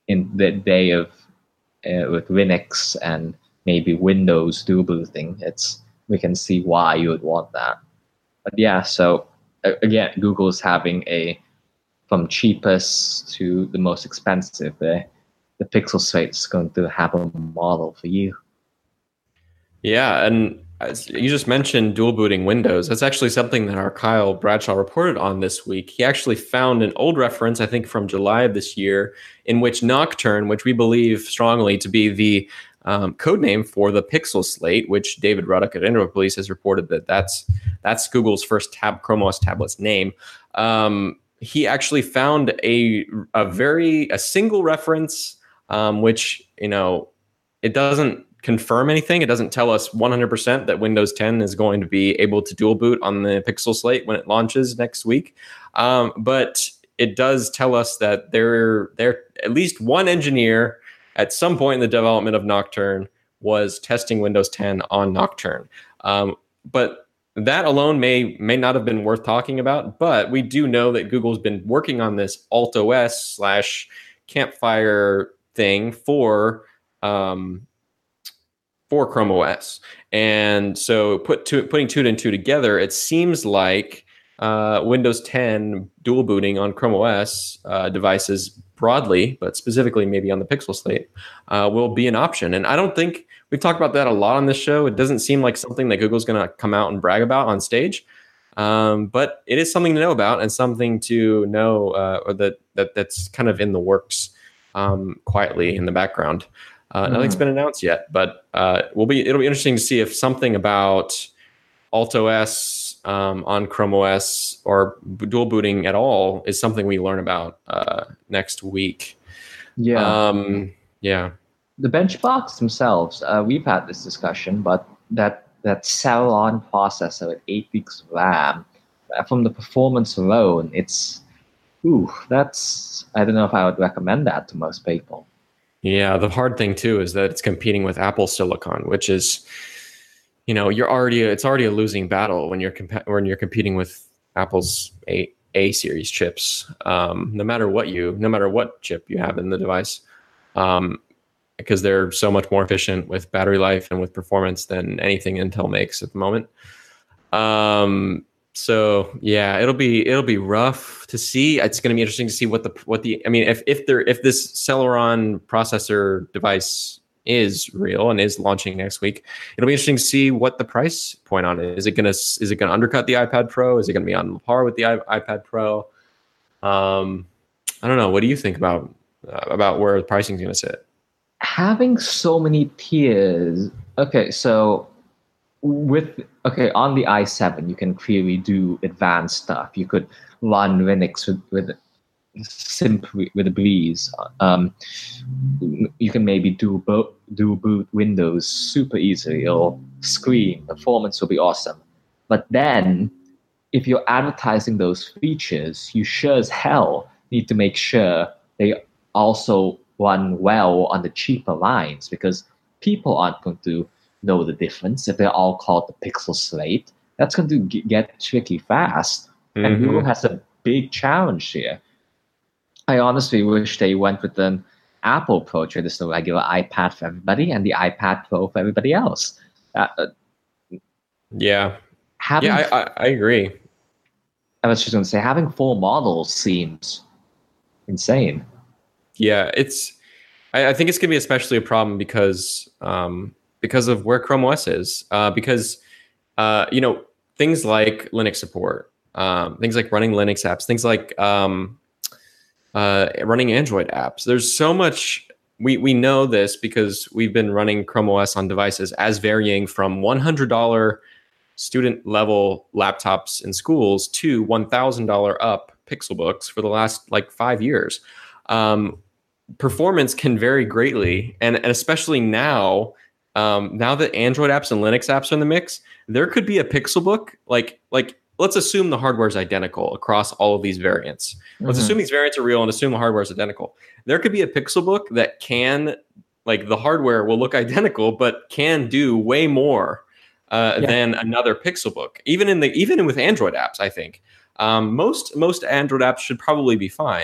in the day of uh, with Linux and maybe Windows dual booting, it's we can see why you would want that. But yeah, so uh, again, Google's having a from cheapest to the most expensive. The the Pixel Slate is going to have a model for you. Yeah, and as you just mentioned dual booting Windows. That's actually something that our Kyle Bradshaw reported on this week. He actually found an old reference, I think from July of this year, in which Nocturne, which we believe strongly to be the um, code name for the Pixel Slate, which David Ruddock at Android Police has reported that that's that's Google's first tab Chrome O S tablet's name. Um, he actually found a a very a single reference, um, which you know it doesn't confirm anything. It doesn't tell us one hundred percent that Windows ten is going to be able to dual boot on the Pixel Slate when it launches next week. Um, but it does tell us that there, there at least one engineer at some point in the development of Nocturne was testing Windows ten on Nocturne. Um, but that alone may may not have been worth talking about. But we do know that Google's been working on this AltOS slash Campfire thing for um, for Chrome O S. And so put two, putting two and two together, it seems like uh, Windows ten dual booting on Chrome O S uh, devices broadly, but specifically maybe on the Pixel Slate, uh, will be an option. And I don't think we've talked about that a lot on this show. It doesn't seem like something that Google's going to come out and brag about on stage. Um, but it is something to know about and something to know uh, or that, that that's kind of in the works um, quietly in the background. Uh, nothing's been announced yet, but uh, will be. It'll be interesting to see if something about AltOS um, on Chrome O S or dual booting at all is something we learn about uh, next week. Yeah, um, yeah. The benchmarks themselves, uh, we've had this discussion, but that that Celeron processor with eight gigs of RAM, uh, from the performance alone, it's ooh, that's I don't know if I would recommend that to most people. Yeah, the hard thing too is that it's competing with Apple Silicon, which is, you know, you're already it's already a losing battle when you're comp- when you're competing with Apple's A A series chips. Um, no matter what you, no matter what chip you have in the device, um, because they're so much more efficient with battery life and with performance than anything Intel makes at the moment. Um, So yeah, it'll be it'll be rough to see. It's going to be interesting to see what the what the I mean if if there if this Celeron processor device is real and is launching next week, it'll be interesting to see what the price point on it is. It going to is it going to undercut the iPad Pro? Is it going to be on par with the I, iPad Pro? Um, I don't know. What do you think about uh, about where the pricing is going to sit? Having so many tiers. Okay, so. With okay on the i seven, you can clearly do advanced stuff. You could run Linux with, with simply with a breeze. Um, you can maybe do bo- do boot Windows super easily. It'll scream. Performance will be awesome. But then, if you're advertising those features, you sure as hell need to make sure they also run well on the cheaper lines, because people aren't going to know the difference if they're all called the Pixel Slate. That's going to get tricky fast. Mm-hmm. And Google has a big challenge here. I honestly wish they went with an Apple approach, where there's the regular iPad for everybody and the iPad Pro for everybody else. Uh, yeah. Having, yeah, I, I, I agree. I was just going to say, having four models seems insane. Yeah, it's. I, I think it's going to be especially a problem because um, because of where Chrome O S is. Uh, because uh, you know things like Linux support, um, things like running Linux apps, things like um, uh, running Android apps. There's so much. We we know this because we've been running Chrome O S on devices as varying from one hundred dollars student level laptops in schools to one thousand dollars up Pixelbooks for the last like five years. Um, performance can vary greatly. And, and especially now, um, now that Android apps and Linux apps are in the mix, there could be a Pixelbook. Like, like let's assume the hardware is identical across all of these variants. Mm-hmm. Let's assume these variants are real and assume the hardware is identical. There could be a Pixelbook that can, like the hardware will look identical, but can do way more Uh, yeah. than another Pixelbook, even in the even with Android apps. I think um, most most Android apps should probably be fine.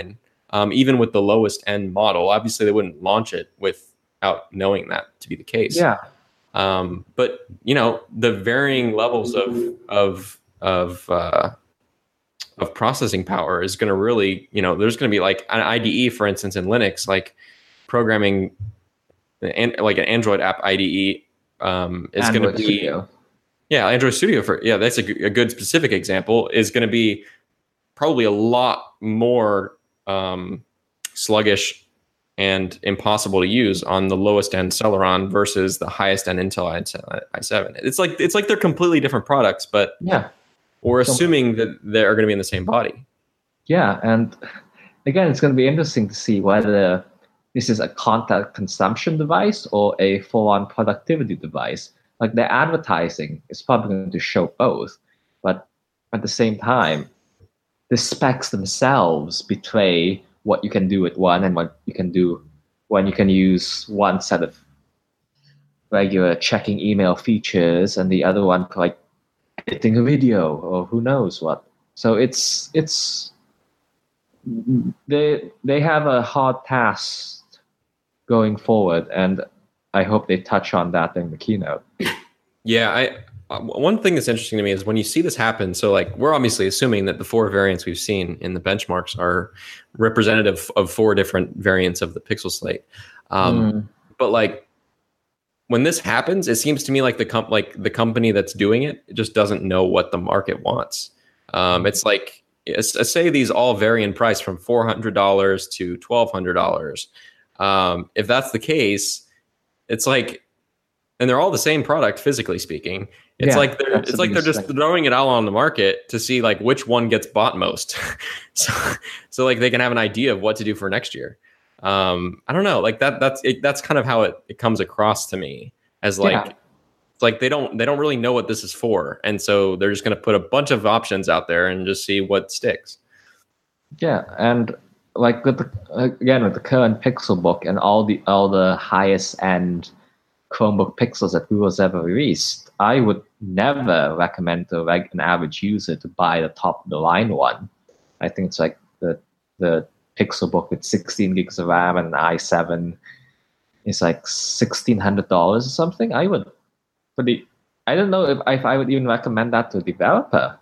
um, even with the lowest end model. Obviously, they wouldn't launch it without knowing that to be the case. Yeah. Um, but you know, the varying levels of of of uh, of processing power is going to really, you know, there's going to be like an I D E, for instance, in Linux, like programming, and like an Android app I D E um, is going to be, Studio. yeah, Android Studio for yeah, that's a, g- a good specific example. Is going to be probably a lot more um, sluggish and impossible to use on the lowest end Celeron versus the highest end Intel i seven. It's like it's like they're completely different products, but yeah, we're assuming that they're going to be in the same body. Yeah, and again, it's going to be interesting to see whether this is a content consumption device or a full-on productivity device. Like their advertising is probably going to show both, but at the same time, the specs themselves betray what you can do with one and what you can do when you can use one set of regular checking email features and the other one for like editing a video or who knows what. So it's it's they they have a hard task going forward, and I hope they touch on that in the keynote. Yeah, I one thing that's interesting to me is when you see this happen. So like we're obviously assuming that the four variants we've seen in the benchmarks are representative of four different variants of the Pixel Slate. Um, mm. But like when this happens, it seems to me like the comp like the company that's doing it just doesn't know what the market wants. Um, it's like say these all vary in price from four hundred dollars to twelve hundred dollars. Um, if that's the case, it's like, and they're all the same product physically speaking. It's yeah, like they're it's like they're just thing. throwing it all on the market to see like which one gets bought most. so so like they can have an idea of what to do for next year. Um, I don't know, like that that's it, that's kind of how it, it comes across to me as like yeah. it's like they don't they don't really know what this is for, and so they're just going to put a bunch of options out there and just see what sticks. Yeah, and like with the, again with the current Pixelbook and all the all the highest end Chromebook Pixels that Google's ever released, I would never recommend to like an average user to buy the top of the line one. I think it's like the the Pixelbook with sixteen gigs of RAM and an i seven is like sixteen hundred dollars or something. I would, but the I don't know if, if I would even recommend that to a developer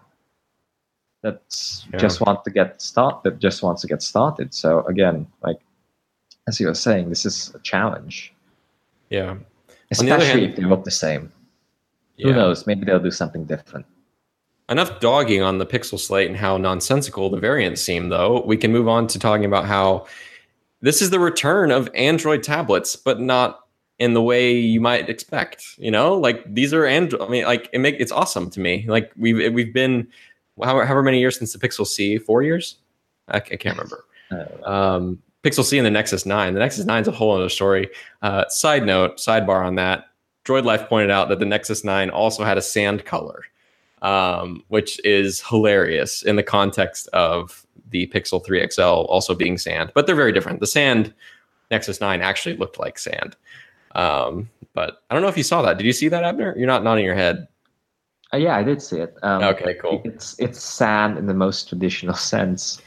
that yeah. just want to get started. That just wants to get started. So again, like as you were saying, this is a challenge. Yeah. Especially hand, if they look the same. Yeah. Who knows? Maybe they'll do something different. Enough dogging on the Pixel Slate and how nonsensical the variants seem, though. We can move on to talking about how this is the return of Android tablets, but not in the way you might expect. You know, like these are Android. I mean, like it make it's awesome to me. Like we've we've been however, however many years since the Pixel C, four years. I, I can't remember. Um, Pixel C and the Nexus nine. The Nexus nine is a whole other story. Uh, side note, sidebar on that. Droid Life pointed out that the Nexus nine also had a sand color, um, which is hilarious in the context of the Pixel three X L also being sand. But they're very different. The sand Nexus nine actually looked like sand. Um, but I don't know if you saw that. Did you see that, Abner? You're not nodding your head. Uh, yeah, I did see it. Um, okay, cool. It's it's sand in the most traditional sense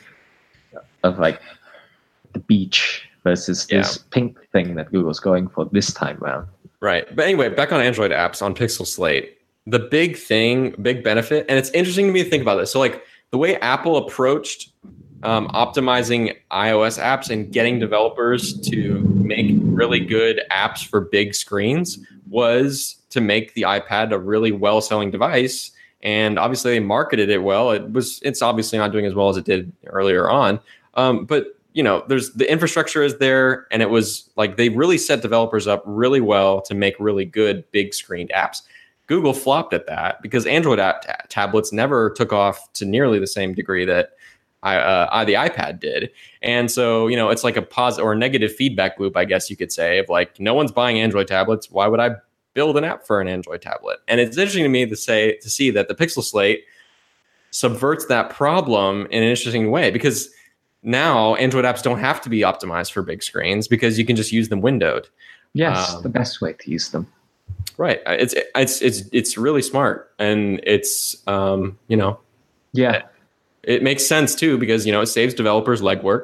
of like the beach versus yeah. this pink thing that Google's going for this time around. Right. But anyway, back on Android apps on Pixel Slate, the big thing, big benefit, and it's interesting to me to think about this. So like the way Apple approached um, optimizing iOS apps and getting developers to make really good apps for big screens was to make the iPad a really well-selling device. And obviously they marketed it well. It was, it's obviously not doing as well as it did earlier on. Um, but you know, there's the infrastructure is there, and it was like they really set developers up really well to make really good big screened apps. Google flopped at that because Android app t- tablets never took off to nearly the same degree that I, uh, I, the iPad did. And so, you know, it's like a positive or a negative feedback loop, I guess you could say, of like, no one's buying Android tablets. Why would I build an app for an Android tablet? And it's interesting to me to say to see that the Pixel Slate subverts that problem in an interesting way, because now Android apps don't have to be optimized for big screens because you can just use them windowed. Yes, um, the best way to use them. Right. It's it's it's it's really smart, and it's um, you know, yeah, it, it makes sense too because you know it saves developers legwork,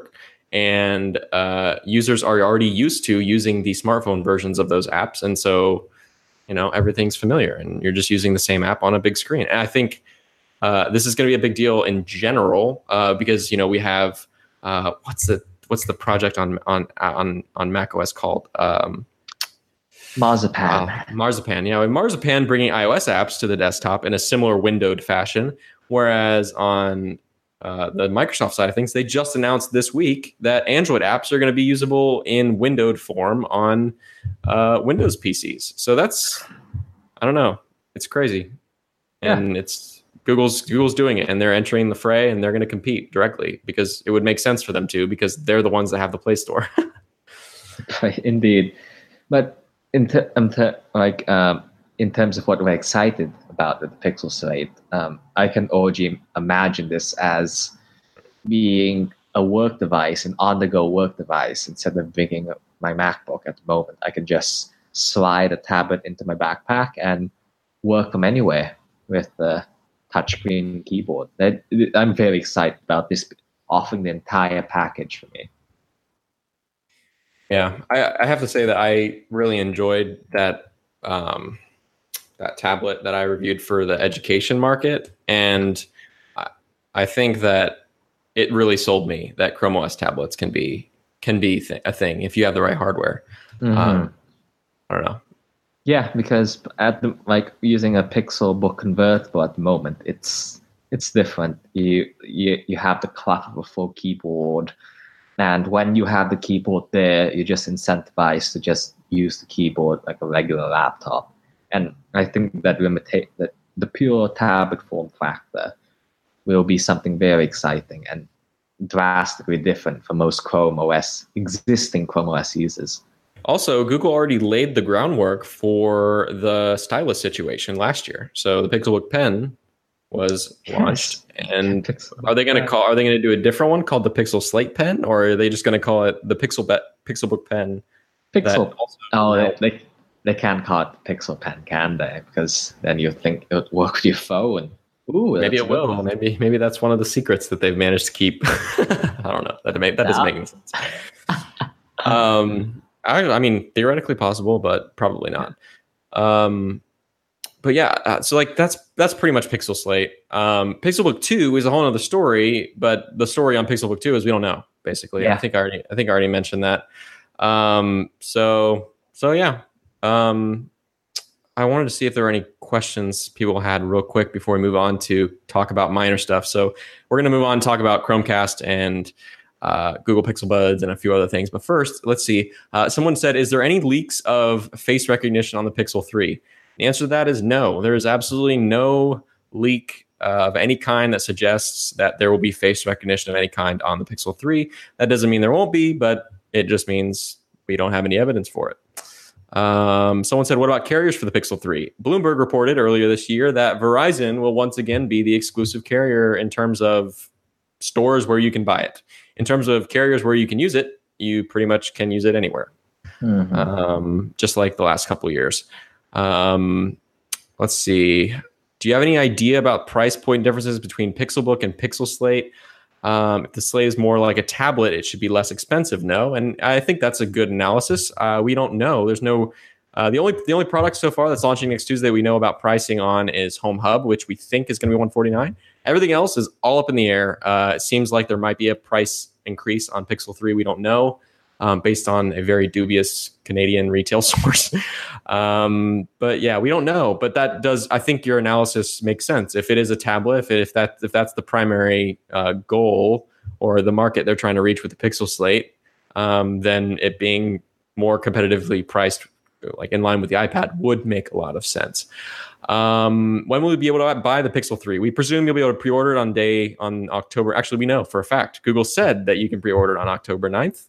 and uh, users are already used to using the smartphone versions of those apps, and so you know everything's familiar, and you're just using the same app on a big screen. And I think uh, this is going to be a big deal in general uh, because you know we have uh, what's the what's the project on on on on macOS called? Um, Marzipan. Uh, Marzipan, yeah. With Marzipan bringing iOS apps to the desktop in a similar windowed fashion, whereas on uh, the Microsoft side of things, they just announced this week that Android apps are going to be usable in windowed form on uh, Windows P Cs. So that's, I don't know, it's crazy, and yeah. it's Google's Google's doing it, and they're entering the fray, and they're going to compete directly because it would make sense for them to, because they're the ones that have the Play Store. Indeed, but. In, ter- in ter- like um, in terms of what we're excited about with the Pixel Slate, um, I can already imagine this as being a work device, an on-the-go work device. Instead of bringing my MacBook at the moment, I can just slide a tablet into my backpack and work from anywhere with the touchscreen keyboard. I'm very excited about this offering the entire package for me. Yeah, I, I have to say that I really enjoyed that um, that tablet that I reviewed for the education market, and I, I think that it really sold me that Chrome O S tablets can be can be th- a thing if you have the right hardware. Mm-hmm. Um, I don't know. Yeah, because at the like using a Pixel Book convertible at the moment, it's it's different. You you you have the clutter of a full keyboard. And when you have the keyboard there, you're just incentivized to just use the keyboard like a regular laptop. And I think that limita- that the pure tablet form factor will be something very exciting and drastically different for most Chrome O S, existing Chrome O S users. Also, Google already laid the groundwork for the stylus situation last year. So the Pixelbook Pen was launched, yes. And are they going to call? Are they going to do a different one called the Pixel Slate Pen, or are they just going to call it the Pixel Be- Pixelbook Pen? Pixel. Oh, they, they they can't call it the Pixel Pen, can they? Because then you think it would work with your phone. Ooh, maybe it will. One. Maybe maybe that's one of the secrets that they've managed to keep. I don't know. That that doesn't make any sense. um, I I mean theoretically possible, but probably not. Um. But yeah, uh, so like that's that's pretty much Pixel Slate. Um, Pixelbook two is a whole other story, but the story on Pixelbook two is we don't know. Basically, yeah. I think I already I think I already mentioned that. Um, so so yeah, um, I wanted to see if there were any questions people had real quick before we move on to talk about minor stuff. So we're gonna move on and talk about Chromecast and uh, Google Pixel Buds and a few other things. But first, let's see. Uh, someone said, "Is there any leaks of face recognition on the Pixel three?" The answer to that is no. There is absolutely no leak uh, of any kind that suggests that there will be face recognition of any kind on the Pixel three. That doesn't mean there won't be, but it just means we don't have any evidence for it. Um, someone said, what about carriers for the Pixel three? Bloomberg reported earlier this year that Verizon will once again be the exclusive carrier in terms of stores where you can buy it. In terms of carriers where you can use it, you pretty much can use it anywhere, mm-hmm. um, just like the last couple of years. Um, let's see. Do you have any idea about price point differences between Pixelbook and Pixel Slate? Um, if the Slate is more like a tablet, it should be less expensive. No, and I think that's a good analysis. Uh, we don't know. There's no uh, the only the only product so far that's launching next Tuesday we know about pricing on is Home Hub, which we think is going to be one forty-nine. Everything else is all up in the air. Uh, it seems like there might be a price increase on Pixel three. We don't know. Um, based on a very dubious Canadian retail source. um, but yeah, we don't know. But that does, I think your analysis makes sense. If it is a tablet, if, it, if, that, if that's the primary uh, goal or the market they're trying to reach with the Pixel Slate, um, then it being more competitively priced, like in line with the iPad, would make a lot of sense. Um, when will we be able to buy the Pixel three? We presume you'll be able to pre-order it on day, on October. Actually, we know for a fact. Google said that you can pre-order it on October ninth.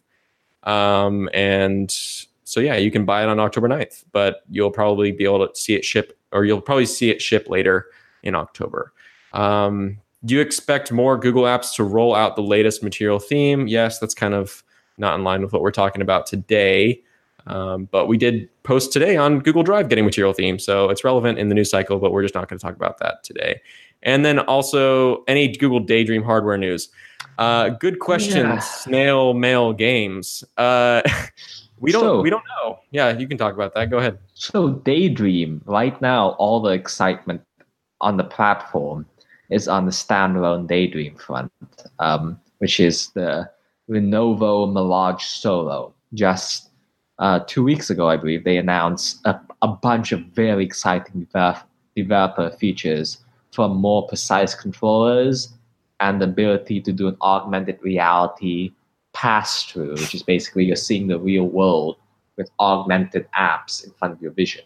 Um, and so, yeah, you can buy it on October ninth, but you'll probably be able to see it ship, or you'll probably see it ship later in October. Um, do you expect more Google apps to roll out the latest Material theme? Yes, that's kind of not in line with what we're talking about today. Um, but we did post today on Google Drive getting Material theme, so it's relevant in the news cycle, but we're just not going to talk about that today. And then also any Google Daydream hardware news. Uh, good question. Yeah. Snail Mail Games. Uh, we don't. So- we don't know. Yeah, you can talk about that. Go ahead. So Daydream, right now, all the excitement on the platform is on the standalone Daydream front, um, which is the Lenovo Mirage Solo. Just uh, two weeks ago, I believe, they announced a, a bunch of very exciting develop, developer features, from more precise controllers and the ability to do an augmented reality pass-through, which is basically you're seeing the real world with augmented apps in front of your vision.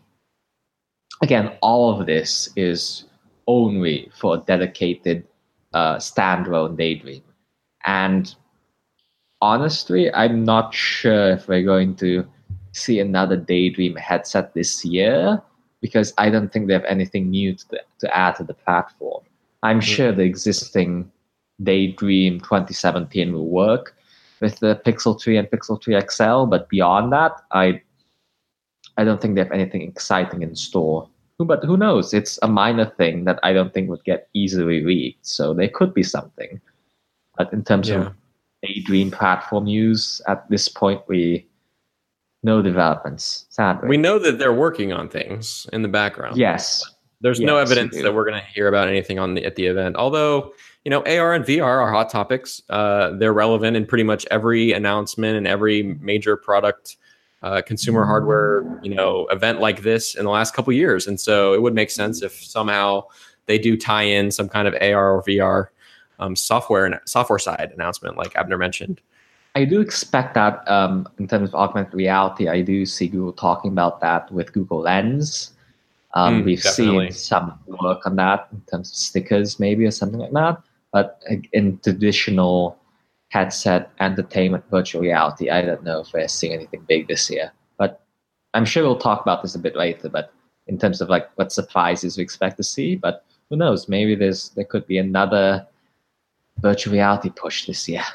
Again, all of this is only for a dedicated uh, standalone Daydream. And honestly, I'm not sure if we're going to see another Daydream headset this year, because I don't think they have anything new to, the, to add to the platform. I'm Mm. sure the existing Daydream twenty seventeen will work with the Pixel three and Pixel three X L, but beyond that, I I don't think they have anything exciting in store. But who knows? It's a minor thing that I don't think would get easily leaked, so there could be something. But in terms Yeah. of Daydream platform use, at this point, we no developments. Sadly, We know that they're working on things in the background. yes, There's no Yes, we evidence do. that we're going to hear about anything on the at the event. Although, you know, A R and V R are hot topics. Uh, they're relevant in pretty much every announcement and every major product, uh, consumer hardware, you know, event like this in the last couple of years. And so it would make sense if somehow they do tie in some kind of A R or V R um, software and software side announcement, like Abner mentioned. I do expect that um, in terms of augmented reality. I do see Google talking about that with Google Lens. Um, Mm, we've definitely. seen some work on that in terms of stickers, maybe, or something like that. But in traditional headset entertainment virtual reality, I don't know if we're seeing anything big this year. But I'm sure we'll talk about this a bit later. But in terms of like what surprises we expect to see, but who knows? Maybe there's there could be another virtual reality push this year.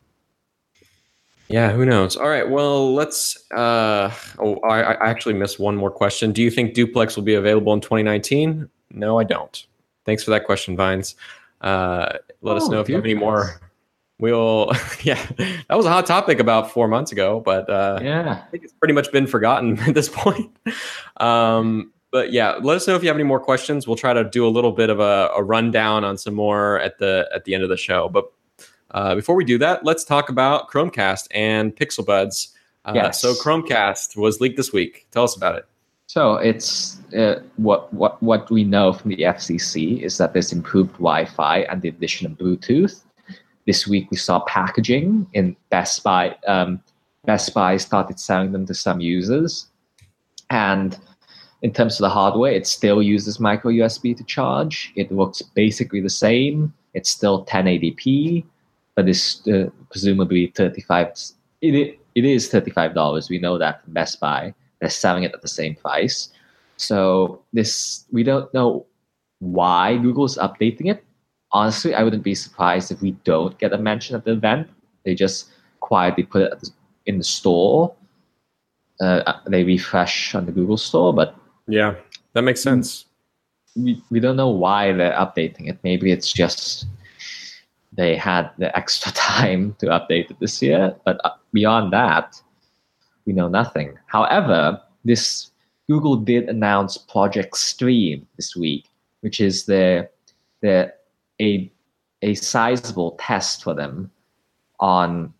Yeah, who knows? All right, well, let's. Uh, oh, I, I actually missed one more question. Do you think Duplex will be available in twenty nineteen? No, I don't. Thanks for that question, Vines. Uh, let us Oh, know if you have any Duplex. more. We'll. Yeah, that was a hot topic about four months ago, but uh, Yeah. I think it's pretty much been forgotten at this point. Um, but yeah, let us know if you have any more questions. We'll try to do a little bit of a, a rundown on some more at the at the end of the show. But uh, before we do that, let's talk about Chromecast and Pixel Buds. Uh, Yes. So Chromecast was leaked this week. Tell us about it. So it's uh, what what what we know from the F C C is that there's improved Wi-Fi and the addition of Bluetooth. This week we saw packaging in Best Buy. Um, Best Buy started selling them to some users, and in terms of the hardware, it still uses micro U S B to charge. It looks basically the same. It's still ten eighty p, but it's uh, presumably thirty-five. It it is thirty-five dollars. We know that from Best Buy. They're selling it at the same price. So this we don't know why Google's updating it. Honestly, I wouldn't be surprised if we don't get a mention at the event. They just quietly put it at the, in the store. Uh, they refresh on the Google store, but Yeah, that makes sense. we, we don't know why they're updating it. Maybe it's just they had the extra time to update it this year. But uh, beyond that, we know nothing. However, this Google did announce Project Stream this week, which is the the a a sizable test for them on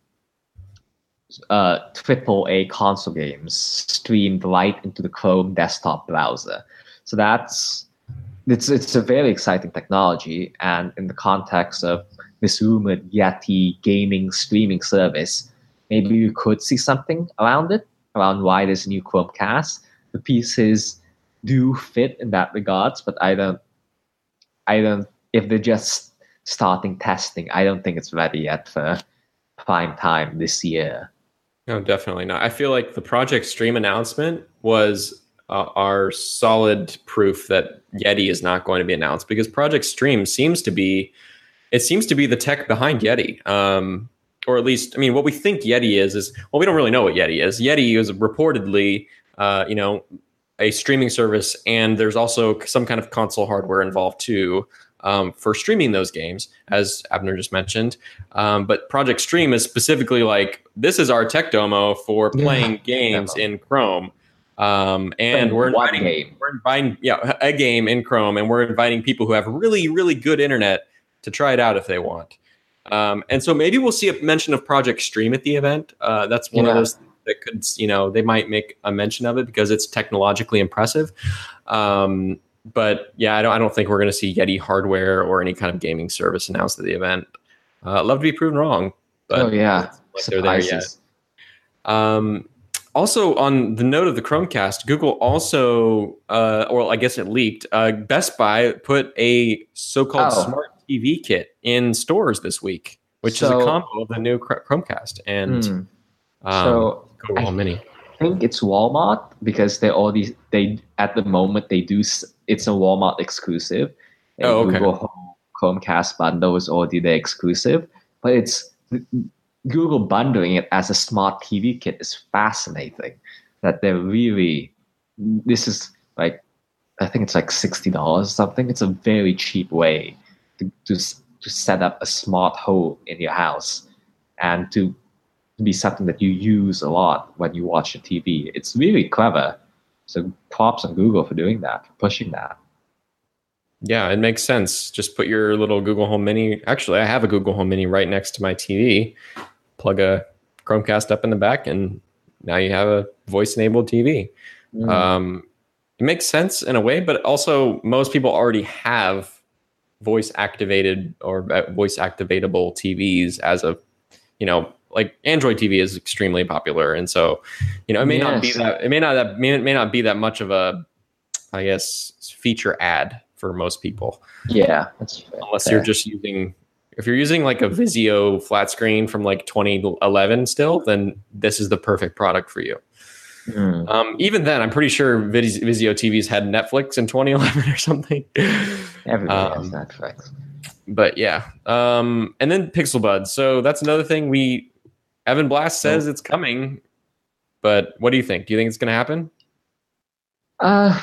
uh, triple A console games streamed right into the Chrome desktop browser. So that's it's it's a very exciting technology, and in the context of this rumored Yeti gaming streaming service, maybe you could see something around it, around why there's a new Chromecast. The pieces do fit in that regards, but I don't, I don't. If they're just starting testing, I don't think it's ready yet for prime time this year. No, definitely not. I feel like the Project Stream announcement was uh, our solid proof that Yeti is not going to be announced, because Project Stream seems to be, it seems to be the tech behind Yeti. Um, or at least, I mean, what we think Yeti is, is, well, we don't really know what Yeti is. Yeti is reportedly, uh, you know, a streaming service, and there's also some kind of console hardware involved too. um, for streaming those games, as Abner just mentioned. Um, but Project Stream is specifically like, this is our tech demo for playing games in Chrome. Um, and we're inviting, game. we're inviting, yeah, a game in Chrome, and we're inviting people who have really, really good internet to try it out if they want. Um, and so maybe we'll see a mention of Project Stream at the event. Uh, that's one yeah. of those that could, you know, they might make a mention of it because it's technologically impressive. Um, but yeah, I don't, I don't think we're going to see Yeti hardware or any kind of gaming service announced at the event. Uh, love to be proven wrong, but oh yeah, like they're there yet. Um, also, on the note of the Chromecast, Google also, uh, or I guess it leaked, uh, Best Buy put a so-called oh. smart T V kit in stores this week, which so, is a combo of the new Chromecast and hmm. um, so Google Home Mini. I think it's Walmart because they already they at the moment they do it's a Walmart exclusive. And oh, okay. Google Home Chromecast bundle is already their exclusive, but it's Google bundling it as a smart T V kit is fascinating. That they're really this is like I think it's like sixty dollars or something. It's a very cheap way to to to set up a smart home in your house and to be something that you use a lot when you watch a T V. It's really clever. So props on Google for doing that, for pushing that. Yeah, it makes sense. Just put your little Google Home Mini. Actually, I have a Google Home Mini right next to my T V. Plug a Chromecast up in the back, and now you have a voice-enabled T V. Mm. Um, it makes sense in a way, but also most people already have voice-activated or voice-activatable T Vs as a, you know, like Android T V is extremely popular, and so, you know, it may yes. not be that it may not that may, may not be that much of a, I guess, feature ad for most people. Yeah, that's fair. Unless fair. You're just using, if you're using like a Vizio flat screen from like twenty eleven still, then this is the perfect product for you. Mm. Um, even then, I'm pretty sure Viz- Vizio T Vs had Netflix in twenty eleven or something. Everybody um, has Netflix. But yeah, um, and then Pixel Buds. So that's another thing we. Evan Blass says oh. it's coming, but what do you think? Do you think it's going to happen? Uh,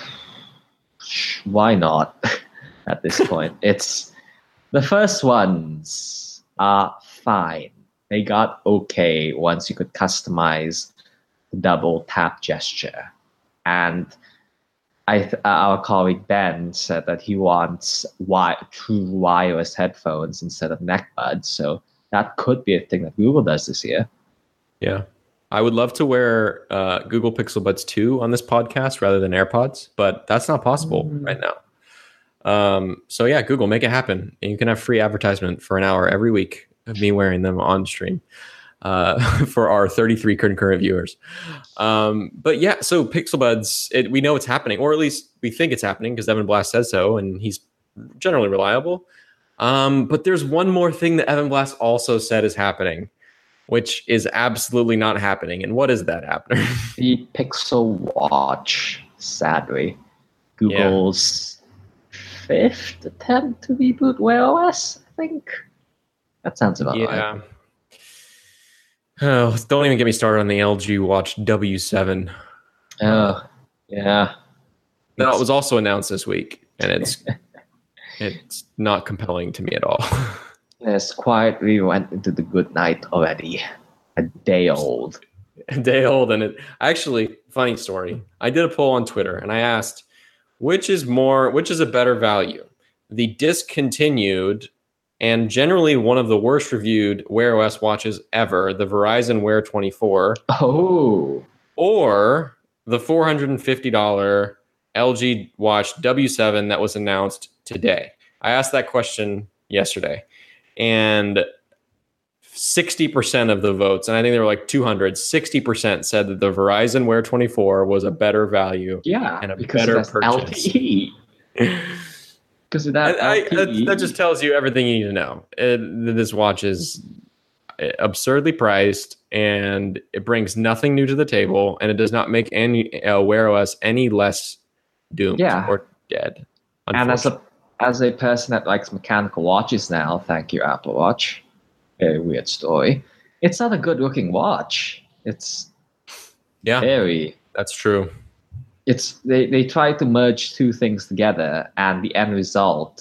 why not? At this point, it's the first ones are fine. They got okay once you could customize the double tap gesture, and I th- our colleague Ben said that he wants wi- true wireless headphones instead of neck buds. So. That could be a thing that Google does this year. Yeah. I would love to wear uh, Google Pixel Buds two on this podcast rather than AirPods, but that's not possible mm. right now. Um, so yeah, Google, make it happen. And you can have free advertisement for an hour every week of me wearing them on stream uh, for our thirty-three concurrent viewers. Um, but yeah, so Pixel Buds, it, we know it's happening, or at least we think it's happening because Evan Blass says so, and he's generally reliable. Um, but there's one more thing that Evan Blass also said is happening, which is absolutely not happening. And what is that, Abner? The Pixel Watch, sadly. Google's yeah. fifth attempt to reboot Wear O S, I think. That sounds about yeah. right. Oh, don't even get me started on the L G Watch W seven. Oh, yeah. That was also announced this week, and it's... It's not compelling to me at all. Yes, quietly went into the good night already. A day old. A day old. And it actually, funny story. I did a poll on Twitter and I asked, which is more, which is a better value? The discontinued and generally one of the worst reviewed Wear O S watches ever, the Verizon Wear twenty-four. Oh. Or the four hundred fifty dollars L G Watch W seven that was announced today. I asked that question yesterday, and sixty percent of the votes, and I think there were like two hundred, sixty percent said that the Verizon Wear twenty-four was a better value yeah, and a better purchase. L T E. Because of that, I, I, that, that just tells you everything you need to know. It, this watch is absurdly priced, and it brings nothing new to the table, and it does not make any uh, Wear O S any less doomed yeah. or dead. And as a as a person that likes mechanical watches now, thank you, Apple Watch. Very weird story. It's not a good looking watch. It's yeah, very. That's true. It's they, they try to merge two things together, and the end result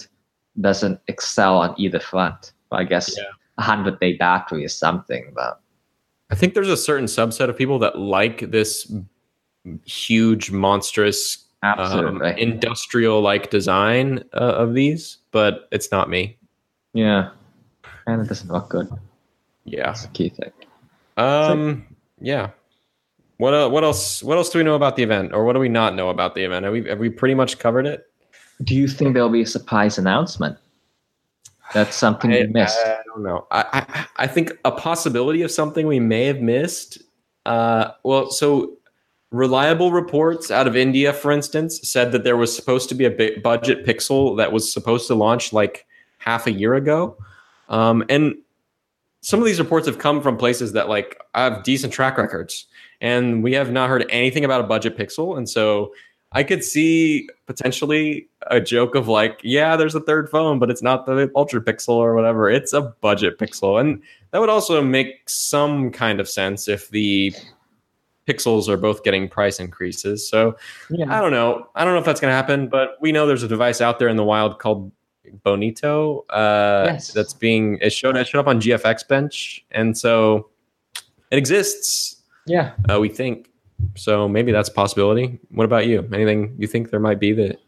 doesn't excel on either front. I guess Yeah. a hundred day battery is something, but I think there's a certain subset of people that like this huge, monstrous, um, absolutely, industrial-like design uh, of these, but it's not me. yeah, and it doesn't look good. Yeah. That's the key thing. Um. Yeah. What uh, What else? What else do we know about the event, or what do we not know about the event? Have we Have we pretty much covered it? Do you think there'll be a surprise announcement? That's something I, we missed. I don't know. I, I I think a possibility of something we may have missed. Uh. Well, so reliable reports out of India, for instance, said that there was supposed to be a big budget Pixel that was supposed to launch like half a year ago, um, and some of these reports have come from places that like have decent track records, and we have not heard anything about a budget Pixel. And so I could see potentially a joke of like, yeah, there's a third phone, but it's not the Ultra Pixel or whatever. It's a budget Pixel, and that would also make some kind of sense if the Pixels are both getting price increases. So Yeah. I don't know. I don't know if that's going to happen, but we know there's a device out there in the wild called Bonito. Uh, Yes. That's being it showed it showed up on G F X Bench, and so it exists. Yeah. Uh, we think so. Maybe that's a possibility. What about you? Anything you think there might be that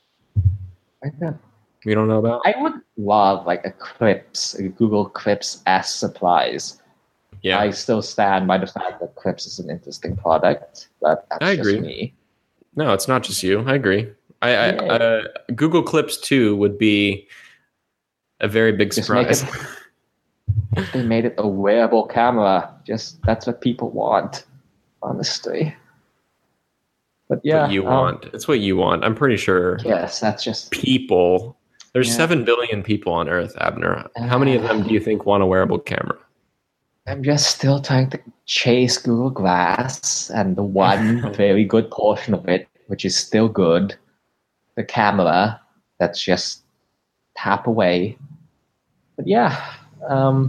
I don't- we don't know about? I would love like a Clips, a Google Clips S surprise. Yeah, I still stand by the fact that Clips is an interesting product, but that's I just agree. me. no, it's not just you. I agree. I, I Yeah. uh, Google Clips two would be a very big Just make surprise. it- If they made it a wearable camera, just that's what people want, honestly. But yeah, what you um, want. It's what you want. I'm pretty sure Yes, that's just people. There's Yeah. seven billion people on Earth, Abner. How many of them do you think want a wearable camera? I'm just still trying to chase Google Glass, and the one very good portion of it, which is still good, the camera, that's just tap away. But yeah, um,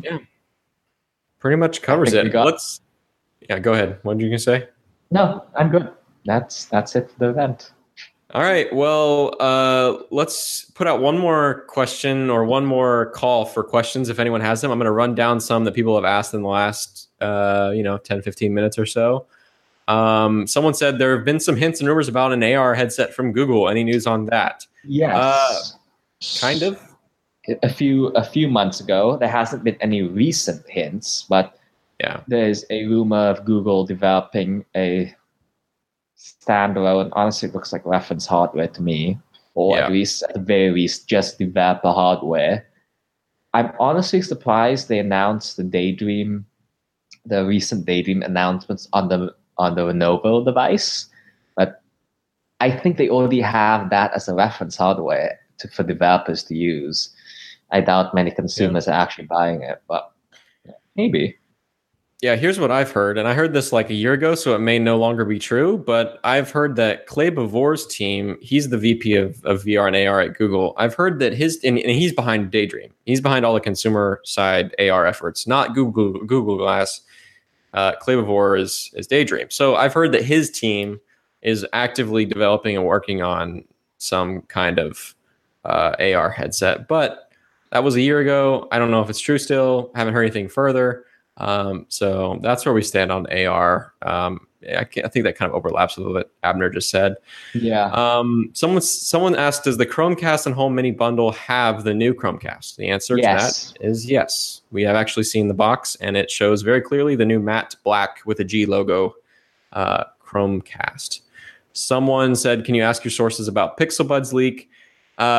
Pretty much covers think we it. got- Let's. Yeah, go ahead. What did you gonna say? no, I'm good. That's that's it for the event. All right. Well, uh, let's put out one more question or one more call for questions if anyone has them. I'm going to run down some that people have asked in the last, uh, you know, ten, fifteen minutes or so. Um, someone said there have been some hints and rumors about an A R headset from Google. Any news on that? Yes, Kind of. a few a few months ago. There hasn't been any recent hints, but Yeah. there's a rumor of Google developing a standalone. Honestly, it looks like reference hardware to me, or Yeah. at least at the very least, just developer hardware. I'm honestly surprised they announced the Daydream, the recent Daydream announcements on the on the Lenovo device, but I think they already have that as a reference hardware to, for developers to use. I doubt many consumers are actually buying it, but maybe. Yeah, here's what I've heard, and I heard this like a year ago, so it may no longer be true. But I've heard that Clay Bavor's team, he's the V P of, of V R and A R at Google. I've heard that his, and, and he's behind Daydream. He's behind all the consumer side A R efforts, not Google Google Glass. Uh, Clay Bavor is is Daydream. So I've heard that his team is actively developing and working on some kind of uh, A R headset. But that was a year ago. I don't know if it's true still. I haven't heard anything further. Um, so that's where we stand on A R. Um, I, can't, I think that kind of overlaps with what Abner just said. Yeah. Um, someone someone asked, does the Chromecast and Home Mini bundle have the new Chromecast? The answer Yes. to that is yes. We have actually seen the box, and it shows very clearly the new matte black with a G logo uh, Chromecast. Someone said, can you ask your sources about Pixel Buds leak? Uh,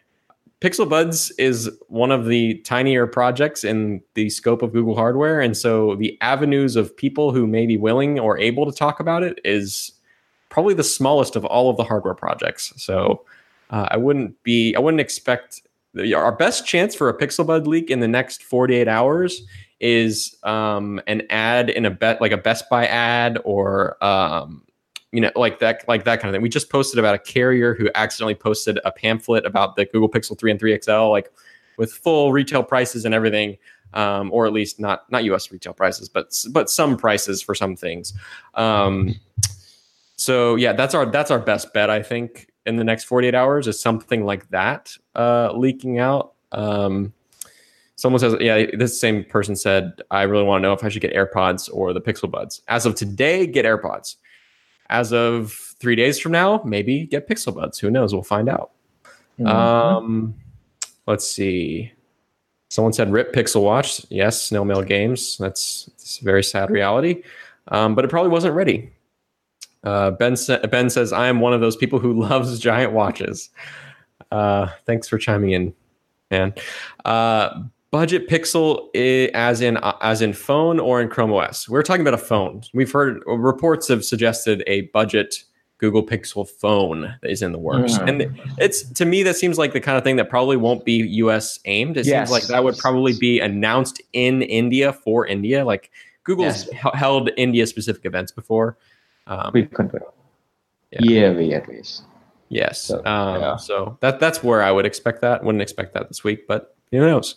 Pixel Buds is one of the tinier projects in the scope of Google hardware. And so the avenues of people who may be willing or able to talk about it is probably the smallest of all of the hardware projects. So uh, I wouldn't be, I wouldn't expect our best chance for a Pixel Bud leak in the next forty-eight hours is um, an ad in a bet, like a Best Buy ad or, um, you know, like that, like that kind of thing. We just posted about a carrier who accidentally posted a pamphlet about the Google Pixel three and three X L, like with full retail prices and everything, um, or at least not not U S retail prices, but but some prices for some things. Um, so yeah, that's our that's our best bet, I think. in the next forty-eight hours is something like that uh, leaking out. Um, someone says, yeah, this same person said, I really want to know if I should get AirPods or the Pixel Buds. As of today, get AirPods. As of three days from now, maybe get Pixel Buds. Who knows? We'll find out. Mm-hmm. Um, let's see. Someone said rip Pixel Watch. Yes, Snail Mail Games. That's, that's a very sad reality. Um, but it probably wasn't ready. Uh, Ben, sa- Ben says, I am one of those people who loves giant watches. Uh, thanks for chiming in, man. Uh, budget Pixel I- as in uh, as in phone or in Chrome O S? We're talking about a phone. We've heard reports have suggested a budget Google Pixel phone that is in the works. Mm. And it's, to me, that seems like the kind of thing that probably won't be U S aimed. It yes. seems like that would probably be announced in India for India. Like Google's yes. h- held India specific events before. Um, Frequently. Yeah. Yearly, at least. Yes. So, um, yeah. so that that's where I would expect that. Wouldn't expect that this week, but who knows?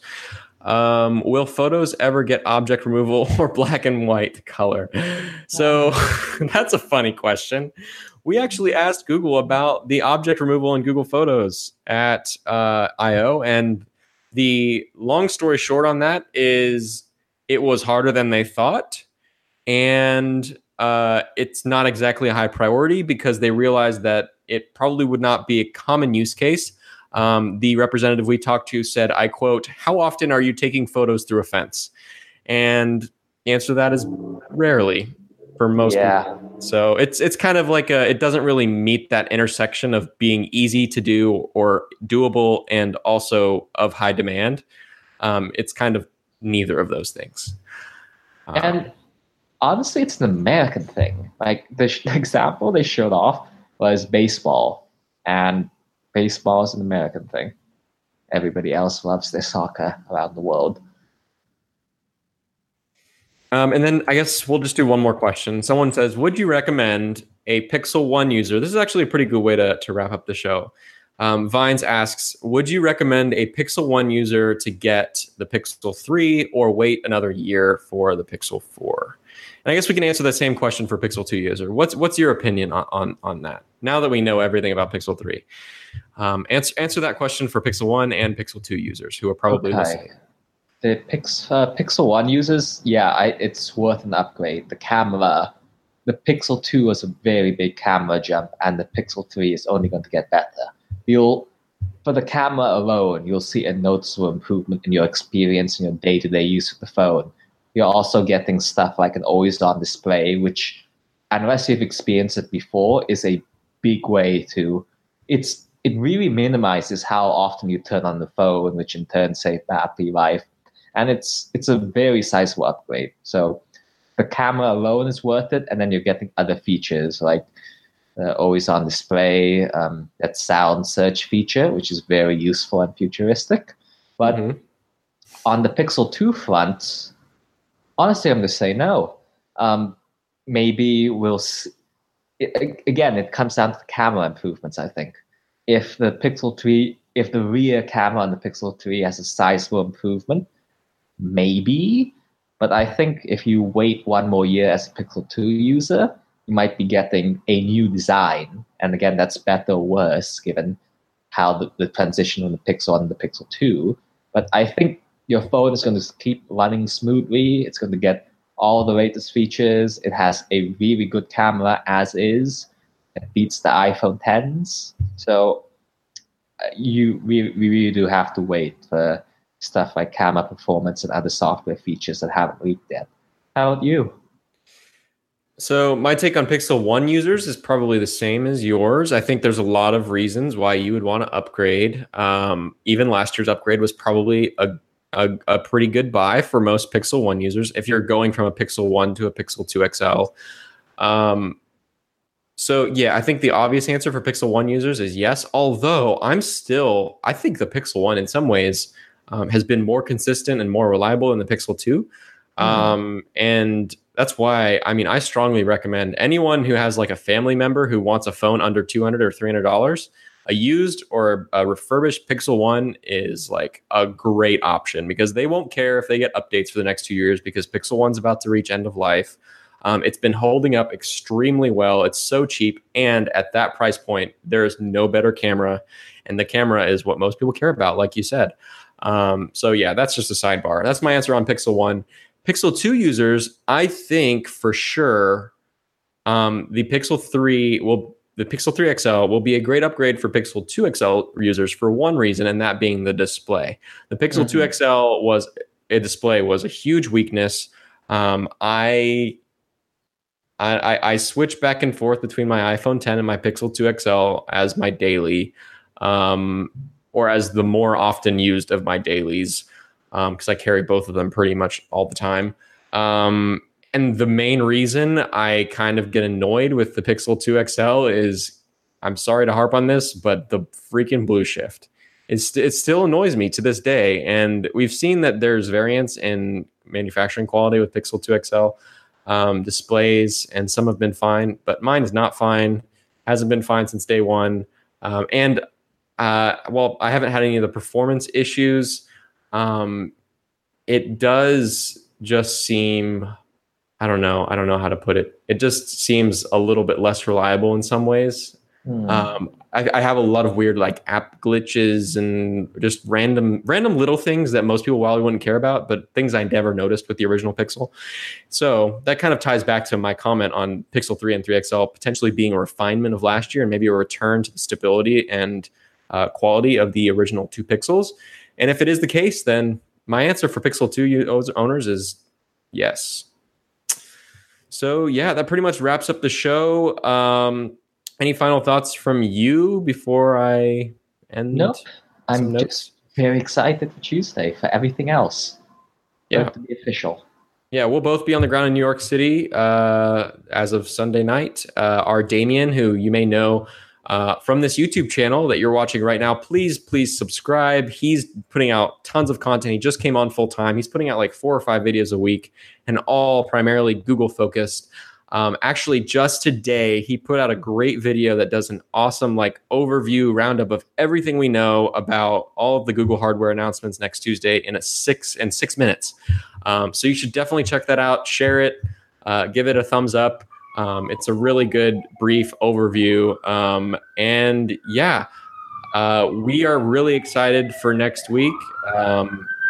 Um, will photos ever get object removal or black and white color? So that's a funny question. We actually asked Google about the object removal in Google Photos at uh, I O, and the long story short on that is it was harder than they thought, and uh, it's not exactly a high priority because they realized that it probably would not be a common use case. Um, the representative we talked to said, I quote, how often are you taking photos through a fence? And the answer to that is rarely for most yeah. people. So it's it's kind of like a, it doesn't really meet that intersection of being easy to do or doable and also of high demand. Um, it's kind of neither of those things. Um, and honestly, it's an American thing. Like the, sh- the example they showed off was baseball, and baseball is an American thing. Everybody else loves their soccer around the world. Um, and then I guess we'll just do one more question. Someone says, would you recommend a Pixel one user? This is actually a pretty good way to, to wrap up the show. Um, Vines asks, would you recommend a Pixel one user to get the Pixel three or wait another year for the Pixel four? And I guess we can answer that same question for Pixel two user. What's what's your opinion on, on, on that? Now that we know everything about Pixel three. Um, answer, answer that question for Pixel one and Pixel two users who are probably okay. listening. The Pix, uh, Pixel one users, yeah, I, it's worth an upgrade. The camera, the Pixel two was a very big camera jump, and the Pixel three is only going to get better. You'll, for the camera alone, you'll see a noticeable improvement in your experience in your day-to-day use of the phone. You're also getting stuff like an always-on display, which, unless you've experienced it before, is a big way to... It's It really minimizes how often you turn on the phone, which in turn saves battery life. And it's it's a very sizable upgrade. So the camera alone is worth it, and then you're getting other features like uh, always on display, um, that sound search feature, which is very useful and futuristic. But mm-hmm. on the Pixel two front, honestly, I'm going to say no. Um, maybe we'll see. It, again, it comes down to the camera improvements, I think. If the Pixel three, if the rear camera on the Pixel three has a sizable improvement, maybe, but I think if you wait one more year as a Pixel two user, you might be getting a new design. And again, that's better or worse given how the, the transition from the Pixel one to the Pixel two. But I think your phone is going to keep running smoothly. It's going to get all the latest features. It has a really good camera as is. It beats the iPhone tens. So uh, you we, we really do have to wait for stuff like camera performance and other software features that haven't leaked yet. How about you? So my take on Pixel one users is probably the same as yours. I think there's a lot of reasons why you would want to upgrade. Um, even last year's upgrade was probably a, a, a pretty good buy for most Pixel one users if you're going from a Pixel one to a Pixel two X L. Um, so yeah, I think the obvious answer for Pixel one users is yes, although I'm still, I think the Pixel one in some ways um, has been more consistent and more reliable than the Pixel two. Mm-hmm. Um, and that's why, I mean, I strongly recommend anyone who has like a family member who wants a phone under two hundred dollars or three hundred dollars, a used or a refurbished Pixel one is like a great option because they won't care if they get updates for the next two years because Pixel one's about to reach end of life. Um, it's been holding up extremely well. It's so cheap, and at that price point, there is no better camera, and the camera is what most people care about, like you said. Um, so yeah, that's just a sidebar. That's my answer on Pixel one. Pixel two users, I think for sure, um, the Pixel three will, the Pixel three X L will be a great upgrade for Pixel two X L users for one reason, and that being the display. The Pixel mm-hmm. two X L was a display was a huge weakness. Um, I, I I switch back and forth between my iPhone ten and my Pixel two X L as my daily. Um, or as the more often used of my dailies, because um, I carry both of them pretty much all the time. Um, and the main reason I kind of get annoyed with the Pixel two X L is, I'm sorry to harp on this, but the freaking blue shift. It's, it still annoys me to this day. And we've seen that there's variance in manufacturing quality with Pixel two X L um, displays, and some have been fine, but mine is not fine, hasn't been fine since day one. Um, and Uh, well, I haven't had any of the performance issues. Um, it does just seem, I don't know, I don't know how to put it. It just seems a little bit less reliable in some ways. Mm. Um, I, I have a lot of weird like app glitches and just random, random little things that most people probably wouldn't care about, but things I never noticed with the original Pixel. So that kind of ties back to my comment on Pixel three and three X L potentially being a refinement of last year and maybe a return to the stability and Uh, quality of the original two Pixels. And if it is the case, then my answer for Pixel two owners is yes. So yeah, that pretty much wraps up the show. Um, any final thoughts from you before I end? No, I'm just very excited for Tuesday, for everything else. Yeah, to be official. Yeah, we'll both be on the ground in New York City uh, as of Sunday night. Uh, our Damien, who you may know Uh, from this YouTube channel that you're watching right now, please, please subscribe. He's putting out tons of content. He just came on full time. He's putting out like four or five videos a week and all primarily Google focused. Um, actually, just today, he put out a great video that does an awesome like overview roundup of everything we know about all of the Google hardware announcements next Tuesday in a six in six minutes. Um, so you should definitely check that out. Share it. Uh, give it a thumbs up. Um, it's a really good brief overview. Um, and yeah, uh, we are really excited for next week. Um,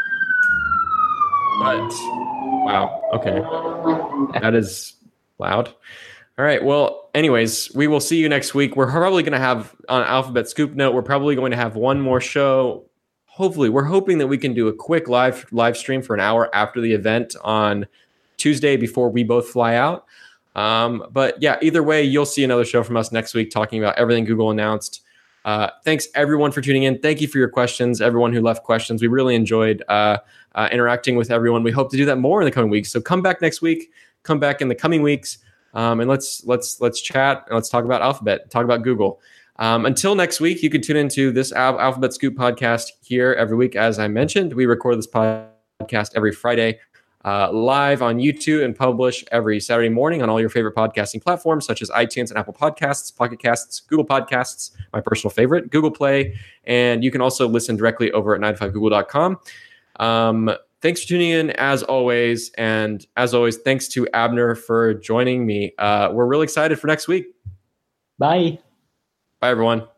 but wow. Okay. That is loud. All right. Well, anyways, we will see you next week. We're probably going to have on Alphabet Scoop Note, we're probably going to have one more show. Hopefully, we're hoping that we can do a quick live live stream for an hour after the event on Tuesday before we both fly out. Um, but yeah, either way, you'll see another show from us next week talking about everything Google announced. Uh, thanks everyone for tuning in. Thank you for your questions. Everyone who left questions. We really enjoyed uh, uh, interacting with everyone. We hope to do that more in the coming weeks. So come back next week, come back in the coming weeks. Um, and let's, let's, let's chat and let's talk about Alphabet, talk about Google. Um, until next week, you can tune into this Al- Alphabet Scoop podcast here every week. As I mentioned, we record this podcast every Friday. Uh, live on YouTube and publish every Saturday morning on all your favorite podcasting platforms, such as iTunes and Apple Podcasts, Pocket Casts, Google Podcasts, my personal favorite, Google Play. And you can also listen directly over at nine to five google dot com. Um, thanks for tuning in, as always. And as always, thanks to Abner for joining me. Uh, we're really excited for next week. Bye. Bye, everyone.